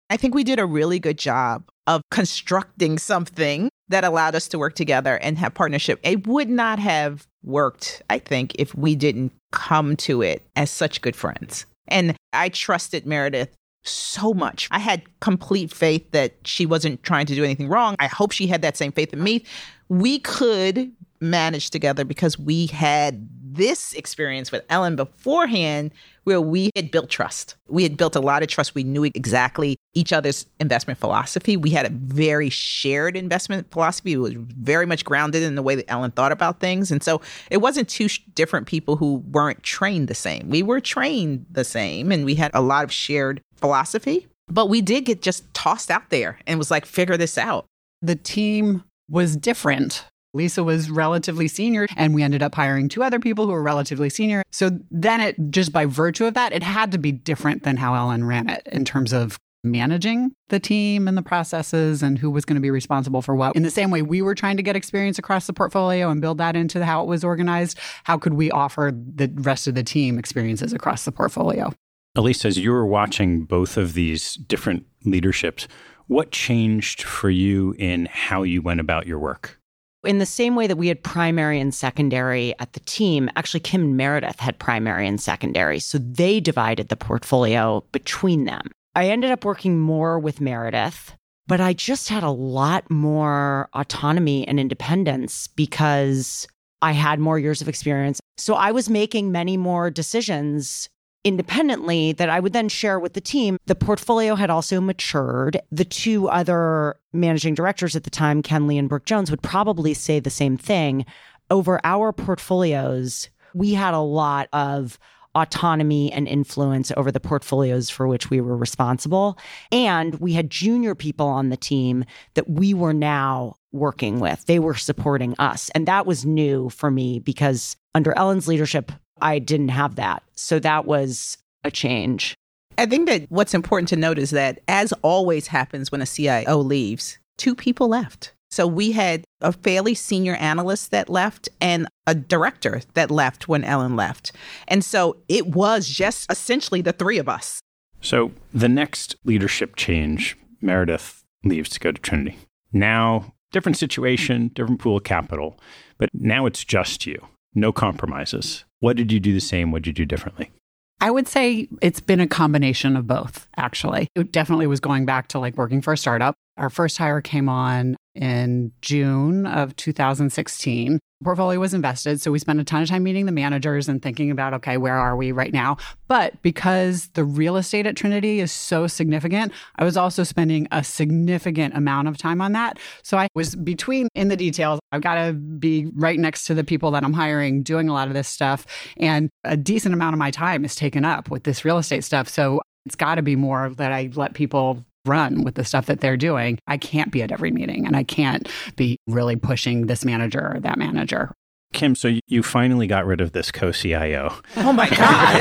I think we did a really good job of constructing something that allowed us to work together and have partnership. It would not have worked, I think, if we didn't come to it as such good friends. And I trusted Meredith so much. I had complete faith that she wasn't trying to do anything wrong. I hope she had that same faith in me. We could manage together because we had this experience with Ellen beforehand where we had built trust. We had built a lot of trust. We knew exactly each other's investment philosophy. We had a very shared investment philosophy. It was very much grounded in the way that Ellen thought about things. And so it wasn't two sh- different people who weren't trained the same. We were trained the same and we had a lot of shared philosophy, but we did get just tossed out there and was like, figure this out. The team was different. Lisa was relatively senior, and we ended up hiring two other people who were relatively senior. So then it, just by virtue of that, it had to be different than how Ellen ran it in terms of managing the team and the processes and who was going to be responsible for what. In the same way we were trying to get experience across the portfolio and build that into how it was organized, how could we offer the rest of the team experiences across the portfolio? Elise, as you were watching both of these different leaderships, what changed for you in how you went about your work? In the same way that we had primary and secondary at the team, actually Kim and Meredith had primary and secondary. So they divided the portfolio between them. I ended up working more with Meredith, but I just had a lot more autonomy and independence because I had more years of experience. So I was making many more decisions independently that I would then share with the team. The portfolio had also matured. The two other managing directors at the time, Ken Lee and Brooke Jones, would probably say the same thing. Over our portfolios, we had a lot of autonomy and influence over the portfolios for which we were responsible. And we had junior people on the team that we were now working with. They were supporting us. And that was new for me because under Ellen's leadership, I didn't have that. So that was a change. I think that what's important to note is that, as always happens when a C I O leaves, two people left. So we had a fairly senior analyst that left and a director that left when Ellen left. And so it was just essentially the three of us. So the next leadership change, Meredith leaves to go to Trinity. Now, different situation, different pool of capital, but now it's just you. No compromises. What did you do the same? What did you do differently? I would say it's been a combination of both, actually. It definitely was going back to like working for a startup. Our first hire came on in June of two thousand sixteen. Portfolio was invested, so we spent a ton of time meeting the managers and thinking about, okay, where are we right now? But because the real estate at Trinity is so significant, I was also spending a significant amount of time on that. So I was between in the details. I've got to be right next to the people that I'm hiring, doing a lot of this stuff. And a decent amount of my time is taken up with this real estate stuff. So it's got to be more that I let people run with the stuff that they're doing. I can't be at every meeting and I can't be really pushing this manager or that manager. Kim, so you finally got rid of this co-C I O. Oh my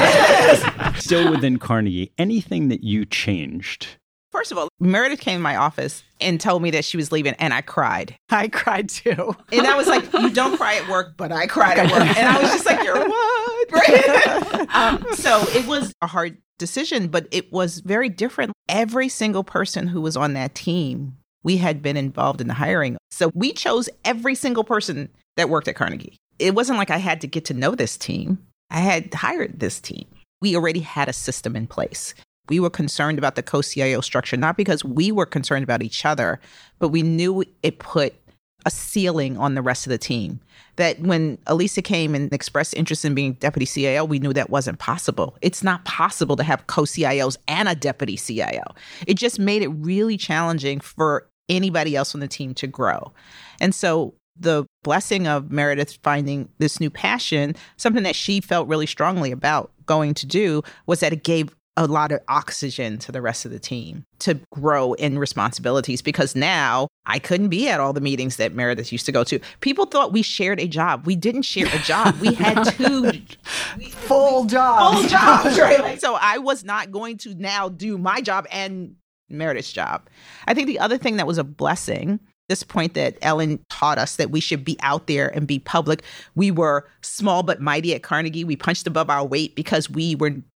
God. Still within Carnegie, anything that you changed? First of all, Meredith came to my office and told me that she was leaving, and I cried. I cried too. And I was like, you don't cry at work, but I cried at work. And I was just like, you're what? Right? um, so it was a hard decision, but it was very different. Every single person who was on that team, we had been involved in the hiring. So we chose every single person that worked at Carnegie. It wasn't like I had to get to know this team. I had hired this team. We already had a system in place. We were concerned about the co-C I O structure, not because we were concerned about each other, but we knew it put a ceiling on the rest of the team. That when Elisa came and expressed interest in being deputy C I O, we knew that wasn't possible. It's not possible to have co-C I Os and a deputy C I O. It just made it really challenging for anybody else on the team to grow. And so the blessing of Meredith finding this new passion, something that she felt really strongly about going to do, was that it gave a lot of oxygen to the rest of the team to grow in responsibilities, because now I couldn't be at all the meetings that Meredith used to go to. People thought we shared a job. We didn't share a job. We had two we, full jobs. Full jobs, right? Like, so I was not going to now do my job and Meredith's job. I think the other thing that was a blessing, this point that Ellen taught us that we should be out there and be public. We were small but mighty at Carnegie. We punched above our weight because we were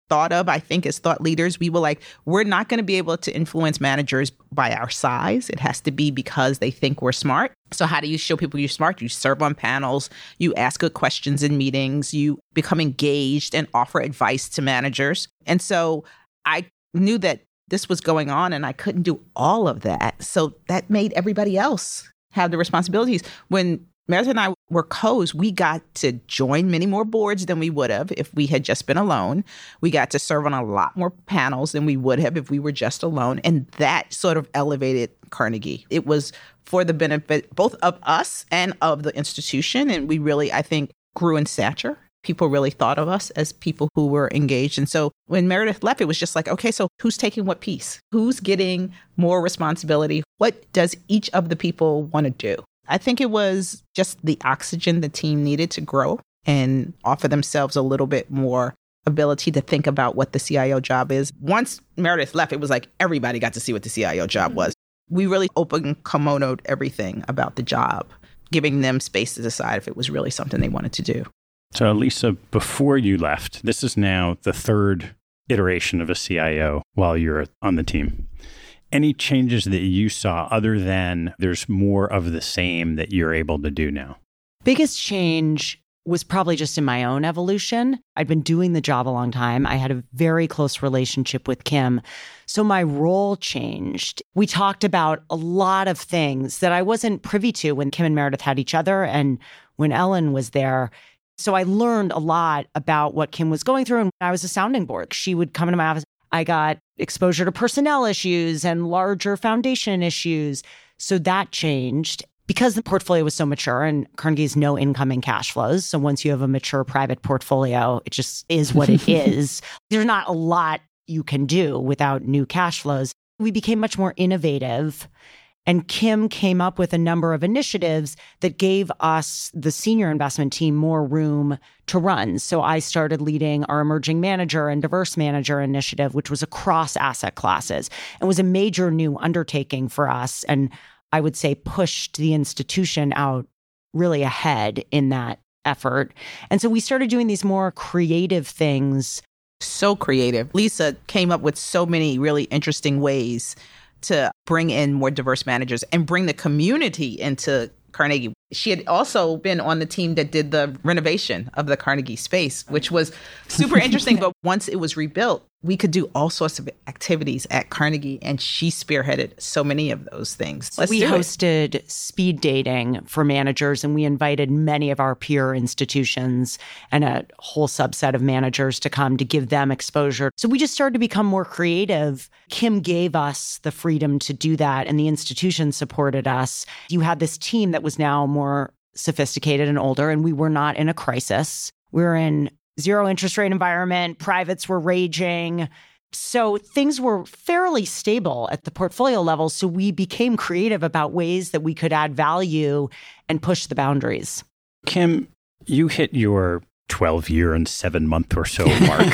thought of, I think, as thought leaders. We were like, we're not going to be able to influence managers by our size. It has to be because they think we're smart. So how do you show people you're smart? You serve on panels, you ask good questions in meetings, you become engaged and offer advice to managers. And so I knew that this was going on and I couldn't do all of that. So that made everybody else have the responsibilities. When Meredith and I were co's, we got to join many more boards than we would have if we had just been alone. We got to serve on a lot more panels than we would have if we were just alone. And that sort of elevated Carnegie. It was for the benefit both of us and of the institution. And we really, I think, grew in stature. People really thought of us as people who were engaged. And so when Meredith left, it was just like, okay, so who's taking what piece? Who's getting more responsibility? What does each of the people want to do? I think it was just the oxygen the team needed to grow and offer themselves a little bit more ability to think about what the C I O job is. Once Meredith left, it was like everybody got to see what the C I O job was. We really open kimonoed everything about the job, giving them space to decide if it was really something they wanted to do. So, Lisa, before you left, this is now the third iteration of a C I O while you're on the team. Any changes that you saw other than there's more of the same that you're able to do now? Biggest change was probably just in my own evolution. I'd been doing the job a long time. I had a very close relationship with Kim. So my role changed. We talked about a lot of things that I wasn't privy to when Kim and Meredith had each other and when Ellen was there. So I learned a lot about what Kim was going through, and I was a sounding board. She would come into my office. I got exposure to personnel issues and larger foundation issues. So that changed because the portfolio was so mature and Carnegie's no incoming cash flows. So once you have a mature private portfolio, it just is what it is. There's not a lot you can do without new cash flows. We became much more innovative. And Kim came up with a number of initiatives that gave us, the senior investment team, more room to run. So I started leading our emerging manager and diverse manager initiative, which was across asset classes and was a major new undertaking for us. And I would say pushed the institution out really ahead in that effort. And so we started doing these more creative things. So creative. Lisa came up with so many really interesting ways to bring in more diverse managers and bring the community into Carnegie. She had also been on the team that did the renovation of the Carnegie space, which was super interesting. But once it was rebuilt, we could do all sorts of activities at Carnegie, and she spearheaded so many of those things. Let's we hosted it. speed dating for managers, and we invited many of our peer institutions and a whole subset of managers to come to give them exposure. So we just started to become more creative. Kim gave us the freedom to do that, and the institution supported us. You had this team that was now more sophisticated and older, and we were not in a crisis. We were in zero interest rate environment, privates were raging. So things were fairly stable at the portfolio level. So we became creative about ways that we could add value and push the boundaries. Kim, you hit your twelve year and seven month or so mark.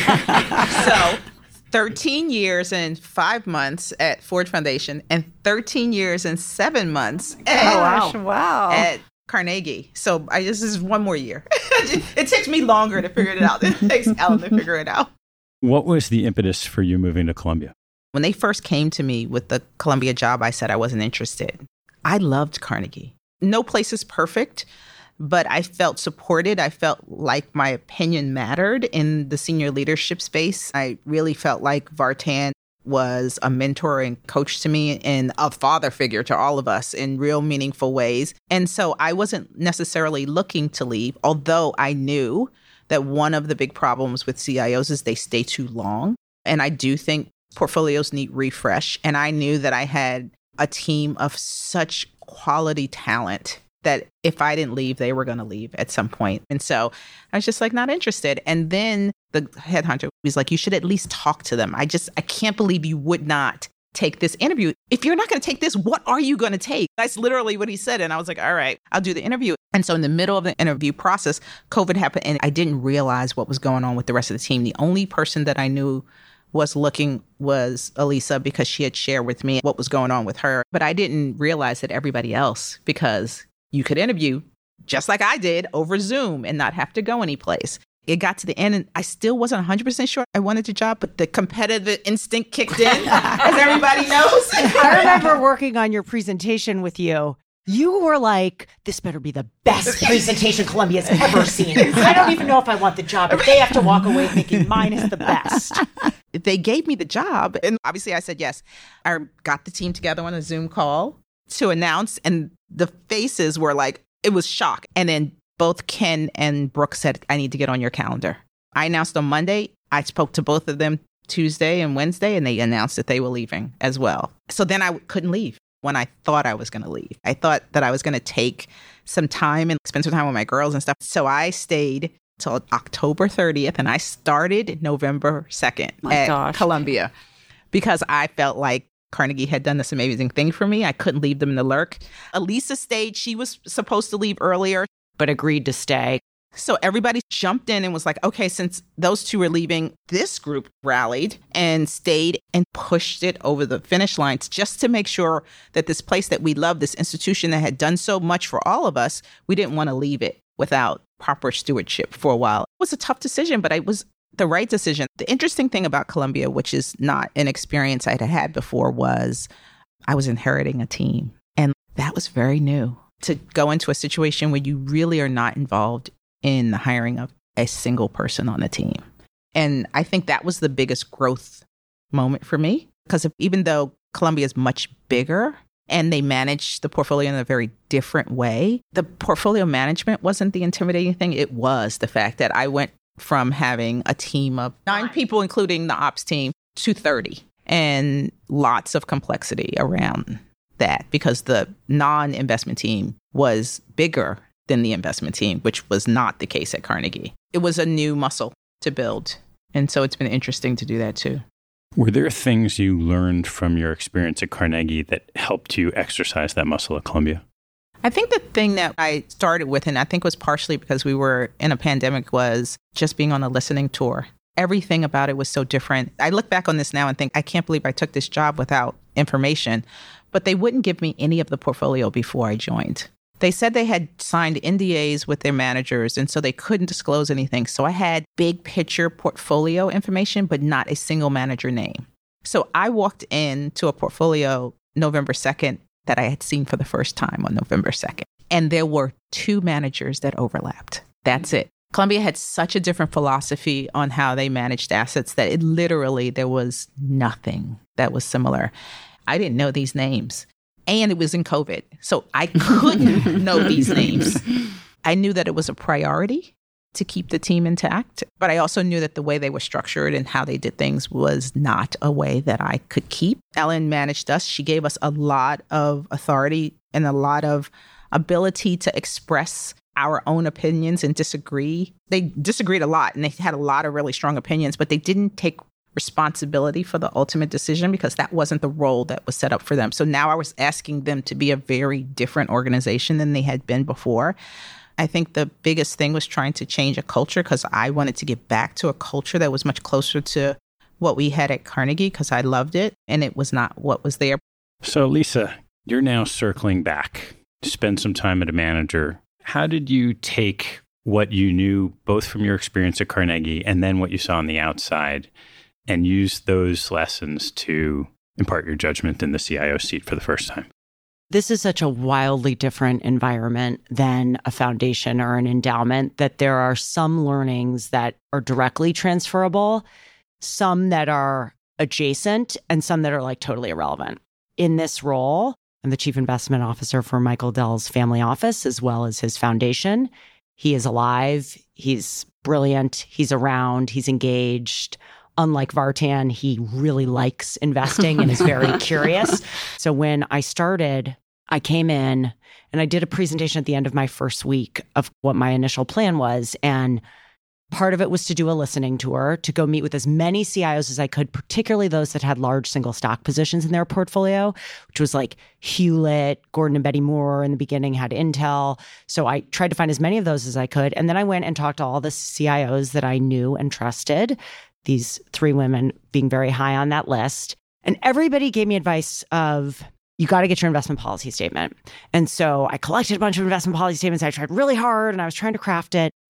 So thirteen years and five months at Ford Foundation and thirteen years and seven months at, oh, wow. Wow. at Carnegie. So I, this is one more year. It takes me longer to figure it out than it takes Ellen to figure it out. What was the impetus for you moving to Columbia? When they first came to me with the Columbia job, I said I wasn't interested. I loved Carnegie. No place is perfect, but I felt supported. I felt like my opinion mattered in the senior leadership space. I really felt like Vartan was a mentor and coach to me and a father figure to all of us in real meaningful ways. And so I wasn't necessarily looking to leave, although I knew that one of the big problems with C I Os is they stay too long. And I do think portfolios need refresh. And I knew that I had a team of such quality talent that if I didn't leave, they were going to leave at some point. And so I was just like, not interested. And then the headhunter was like, you should at least talk to them. I just, I can't believe you would not take this interview. If you're not going to take this, what are you going to take? That's literally what he said. And I was like, all right, I'll do the interview. And so in the middle of the interview process, COVID happened and I didn't realize what was going on with the rest of the team. The only person that I knew was looking was Elisa because she had shared with me what was going on with her. But I didn't realize that everybody else, because you could interview just like I did over Zoom and not have to go anyplace. It got to the end and I still wasn't one hundred percent sure I wanted the job, but the competitive instinct kicked in, as everybody knows. I remember working on your presentation with you. You were like, this better be the best presentation Columbia's ever seen. I don't even know if I want the job, but they have to walk away thinking mine is the best. They gave me the job. And obviously I said yes. I got the team together on a Zoom call to announce. And the faces were like, it was shock. And then both Ken and Brooke said, I need to get on your calendar. I announced on Monday. I spoke to both of them Tuesday and Wednesday, and they announced that they were leaving as well. So then I couldn't leave. When I thought I was going to leave. I thought that I was going to take some time and spend some time with my girls and stuff. So I stayed till October thirtieth and I started November second My at gosh. Columbia because I felt like Carnegie had done this amazing thing for me. I couldn't leave them in the lurk. Elisa stayed. She was supposed to leave earlier, but agreed to stay. So everybody jumped in and was like, okay, since those two are leaving, this group rallied and stayed and pushed it over the finish lines just to make sure that this place that we love, this institution that had done so much for all of us, we didn't want to leave it without proper stewardship for a while. It was a tough decision, but it was the right decision. The interesting thing about Columbia, which is not an experience I'd had before, was I was inheriting a team. And that was very new to go into a situation where you really are not involved in the hiring of a single person on the team. And I think that was the biggest growth moment for me, because even though Columbia is much bigger and they manage the portfolio in a very different way, the portfolio management wasn't the intimidating thing. It was the fact that I went from having a team of nine people, including the ops team, to thirty, and lots of complexity around that because the non-investment team was bigger than the investment team, which was not the case at Carnegie. It was a new muscle to build. And so it's been interesting to do that too. Were there things you learned from your experience at Carnegie that helped you exercise that muscle at Columbia? I think the thing that I started with, and I think was partially because we were in a pandemic, was just being on a listening tour. Everything about it was so different. I look back on this now and think, I can't believe I took this job without information. But they wouldn't give me any of the portfolio before I joined. They said they had signed N D As with their managers, and so they couldn't disclose anything. So I had big picture portfolio information, but not a single manager name. So I walked into a portfolio November second that I had seen for the first time on November second. And there were two managers that overlapped. That's it. Columbia had such a different philosophy on how they managed assets that it literally, there was nothing that was similar. I didn't know these names. And it was in COVID. So I couldn't know these names. I knew that it was a priority to keep the team intact. But I also knew that the way they were structured and how they did things was not a way that I could keep. Ellen managed us. She gave us a lot of authority and a lot of ability to express our own opinions and disagree. They disagreed a lot and they had a lot of really strong opinions, but they didn't take responsibility for the ultimate decision because that wasn't the role that was set up for them. So now I was asking them to be a very different organization than they had been before. I think the biggest thing was trying to change a culture because I wanted to get back to a culture that was much closer to what we had at Carnegie because I loved it and it was not what was there. So Lisa, you're now circling back to spend some time at a manager. How did you take what you knew both from your experience at Carnegie and then what you saw on the outside and use those lessons to impart your judgment in the C I O seat for the first time? This is such a wildly different environment than a foundation or an endowment that there are some learnings that are directly transferable, some that are adjacent, and some that are like totally irrelevant. In this role, I'm the chief investment officer for Michael Dell's family office, as well as his foundation. He is alive. He's brilliant. He's around. He's engaged. Unlike Vartan, he really likes investing and is very curious. So when I started, I came in and I did a presentation at the end of my first week of what my initial plan was. And part of it was to do a listening tour, to go meet with as many C I Os as I could, particularly those that had large single stock positions in their portfolio, which was like Hewlett, Gordon and Betty Moore in the beginning had Intel. So I tried to find as many of those as I could. And then I went and talked to all the C I Os that I knew and trusted, these three women being very high on that list. And everybody gave me advice of, you got to get your investment policy statement. And so I collected a bunch of investment policy statements. I tried really hard and I was trying to craft it.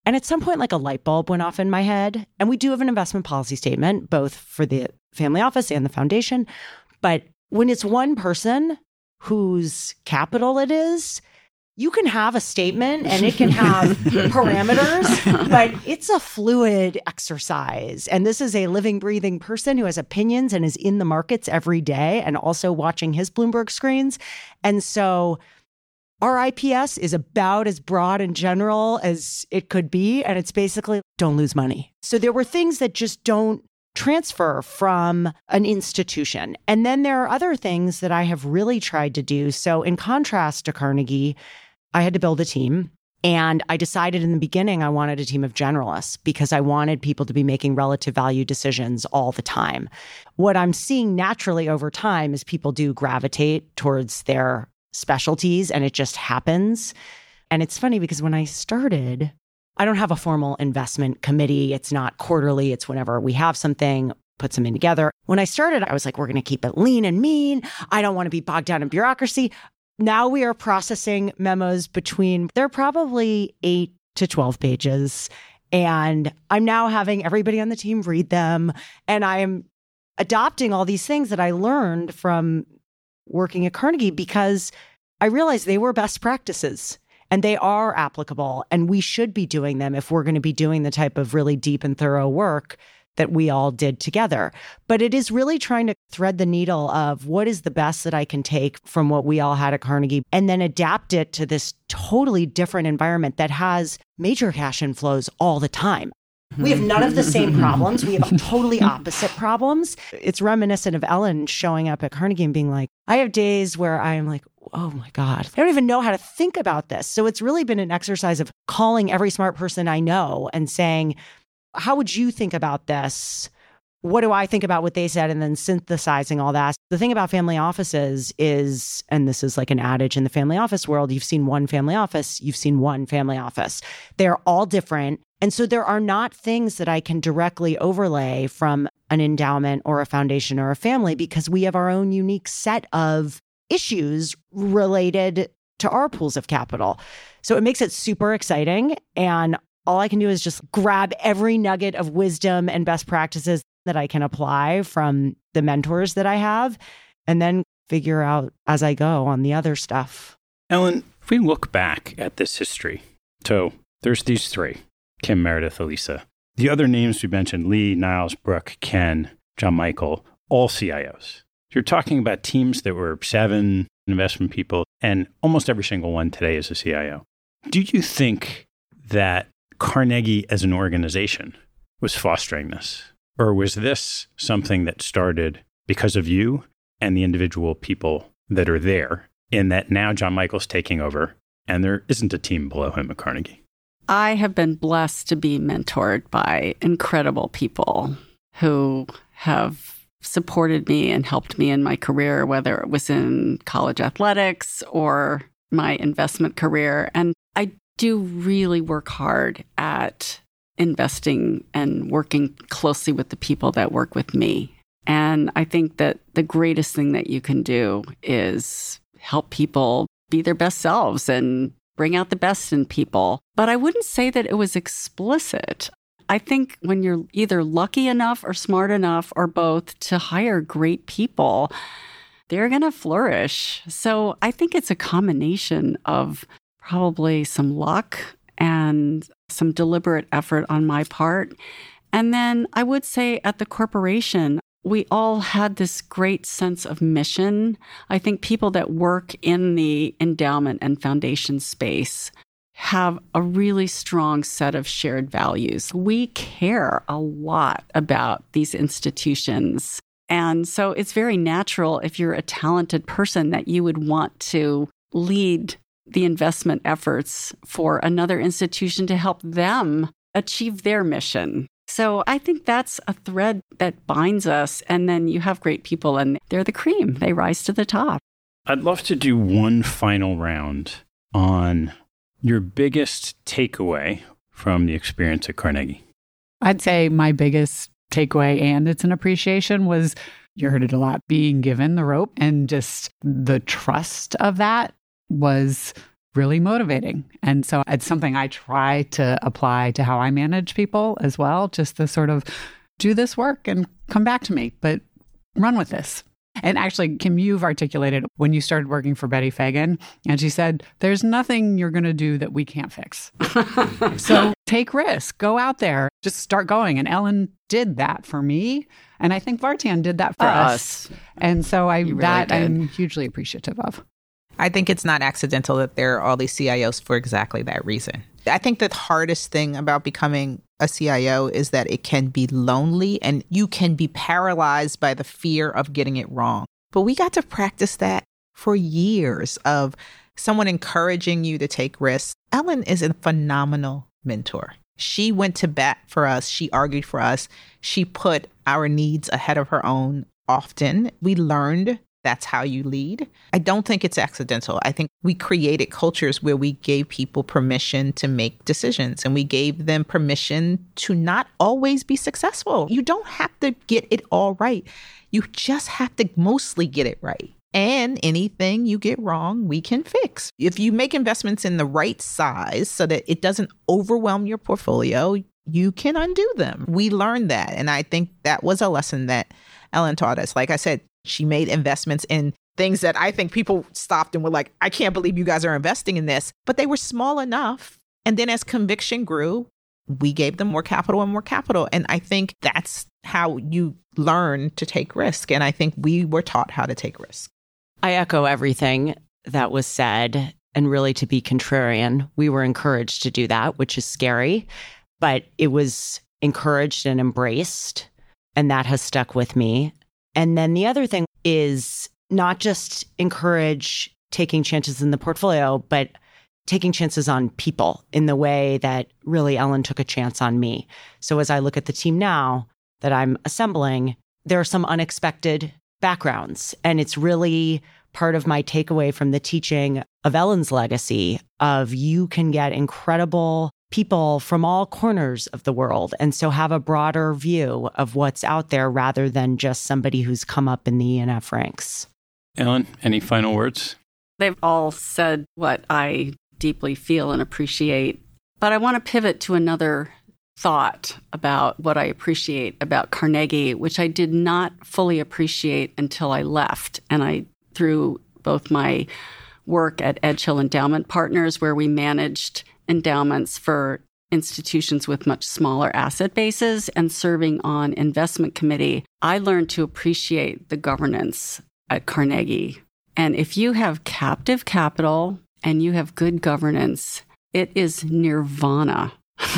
And at some point, like a light bulb went off in my head. And we do have an investment policy statement, both for the family office and the foundation. But when it's one person whose capital it is, you can have a statement and it can have parameters, but it's a fluid exercise. And this is a living, breathing person who has opinions and is in the markets every day and also watching his Bloomberg screens. And so our I P S is about as broad and general as it could be. And it's basically don't lose money. So there were things that just don't transfer from an institution. And then there are other things that I have really tried to do. So in contrast to Carnegie, I had to build a team. And I decided in the beginning I wanted a team of generalists because I wanted people to be making relative value decisions all the time. What I'm seeing naturally over time is people do gravitate towards their specialties, and it just happens. And it's funny because when I started, I don't have a formal investment committee. It's not quarterly. It's whenever we have something, put something together. When I started, I was like, we're going to keep it lean and mean. I don't want to be bogged down in bureaucracy. Now we are processing memos between, they're probably eight to twelve pages. And I'm now having everybody on the team read them. And I'm adopting all these things that I learned from working at Carnegie because I realized they were best practices and they are applicable. And we should be doing them if we're going to be doing the type of really deep and thorough work that we all did together. But it is really trying to thread the needle of what is the best that I can take from what we all had at Carnegie and then adapt it to this totally different environment that has major cash inflows all the time. We have none of the same problems. We have totally opposite problems. It's reminiscent of Ellen showing up at Carnegie and being like, I have days where I'm like, oh my God, I don't even know how to think about this. So it's really been an exercise of calling every smart person I know and saying, how would you think about this? What do I think about what they said? And then synthesizing all that. The thing about family offices is, and this is like an adage in the family office world, you've seen one family office, you've seen one family office. They're all different. And so there are not things that I can directly overlay from an endowment or a foundation or a family because we have our own unique set of issues related to our pools of capital. So it makes it super exciting. And all I can do is just grab every nugget of wisdom and best practices that I can apply from the mentors that I have, and then figure out as I go on the other stuff. Ellen, if we look back at this history, so there's these three, Kim, Meredith, Elisa. The other names we mentioned, Lee, Niles, Brooke, Ken, John Michael, all C I Os. You're talking about teams that were seven investment people, and almost every single one today is a C I O. Do you think that Carnegie as an organization was fostering this? Or was this something that started because of you and the individual people that are there, in that now John Michael's taking over and there isn't a team below him at Carnegie? I have been blessed to be mentored by incredible people who have supported me and helped me in my career, whether it was in college athletics or my investment career. And I do really work hard at investing and working closely with the people that work with me. And I think that the greatest thing that you can do is help people be their best selves and bring out the best in people. But I wouldn't say that it was explicit. I think when you're either lucky enough or smart enough or both to hire great people, they're going to flourish. So I think it's a combination of probably some luck and some deliberate effort on my part. And then I would say at the corporation, we all had this great sense of mission. I think people that work in the endowment and foundation space have a really strong set of shared values. We care a lot about these institutions. And so it's very natural if you're a talented person that you would want to lead the investment efforts for another institution to help them achieve their mission. So I think that's a thread that binds us. And then you have great people and they're the cream. They rise to the top. I'd love to do one final round on your biggest takeaway from the experience at Carnegie. I'd say my biggest takeaway, and it's an appreciation, was, you heard it a lot, being given the rope, and just the trust of that was really motivating. And so it's something I try to apply to how I manage people as well, just to sort of do this work and come back to me, but run with this. And actually, Kim, you've articulated when you started working for Betty Fagan, and she said, there's nothing you're going to do that we can't fix. So take risk, go out there, just start going. And Ellen did that for me. And I think Vartan did that for us. us. And so I really that did. I'm hugely appreciative of. I think it's not accidental that there are all these C I Os for exactly that reason. I think the hardest thing about becoming a C I O is that it can be lonely and you can be paralyzed by the fear of getting it wrong. But we got to practice that for years of someone encouraging you to take risks. Ellen is a phenomenal mentor. She went to bat for us. She argued for us. She put our needs ahead of her own often. We learned that's how you lead. I don't think it's accidental. I think we created cultures where we gave people permission to make decisions and we gave them permission to not always be successful. You don't have to get it all right. You just have to mostly get it right. And anything you get wrong, we can fix. If you make investments in the right size so that it doesn't overwhelm your portfolio, you can undo them. We learned that. And I think that was a lesson that Ellen taught us. Like I said, she made investments in things that I think people stopped and were like, I can't believe you guys are investing in this. But they were small enough. And then as conviction grew, we gave them more capital and more capital. And I think that's how you learn to take risk. And I think we were taught how to take risk. I echo everything that was said. And really, to be contrarian, we were encouraged to do that, which is scary. But it was encouraged and embraced. And that has stuck with me. And then the other thing is not just encourage taking chances in the portfolio, but taking chances on people in the way that really Ellen took a chance on me. So as I look at the team now that I'm assembling, there are some unexpected backgrounds. And it's really part of my takeaway from the teaching of Ellen's legacy of you can get incredible people from all corners of the world. And so have a broader view of what's out there rather than just somebody who's come up in the E and F ranks. Ellen, any final words? They've all said what I deeply feel and appreciate. But I want to pivot to another thought about what I appreciate about Carnegie, which I did not fully appreciate until I left. And I, through both my work at Edgehill Endowment Partners, where we managed endowments for institutions with much smaller asset bases, and serving on investment committee, I learned to appreciate the governance at Carnegie. And if you have captive capital and you have good governance, it is nirvana.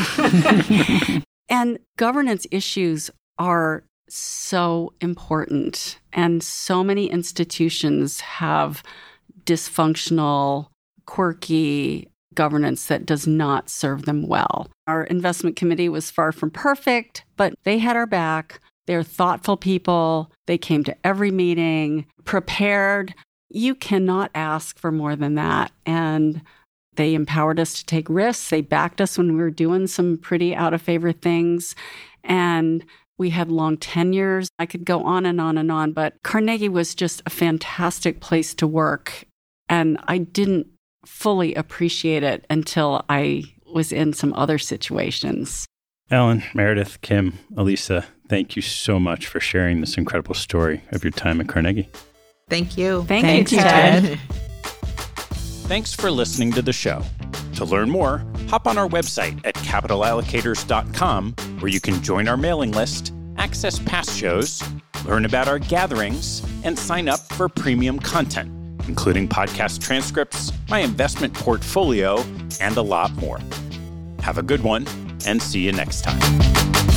And governance issues are so important. And so many institutions have dysfunctional, quirky governance that does not serve them well. Our investment committee was far from perfect, but they had our back. They're thoughtful people. They came to every meeting, prepared. You cannot ask for more than that. And they empowered us to take risks. They backed us when we were doing some pretty out of favor things. And we had long tenures. I could go on and on and on, but Carnegie was just a fantastic place to work. And I didn't fully appreciate it until I was in some other situations. Ellen, Meredith, Kim, Elisa, thank you so much for sharing this incredible story of your time at Carnegie. Thank you. Thank Thank you, you, Ted. Ted. Thanks for listening to the show. To learn more, hop on our website at capital allocators dot com, where you can join our mailing list, access past shows, learn about our gatherings, and sign up for premium content, including podcast transcripts, my investment portfolio, and a lot more. Have a good one, and see you next time.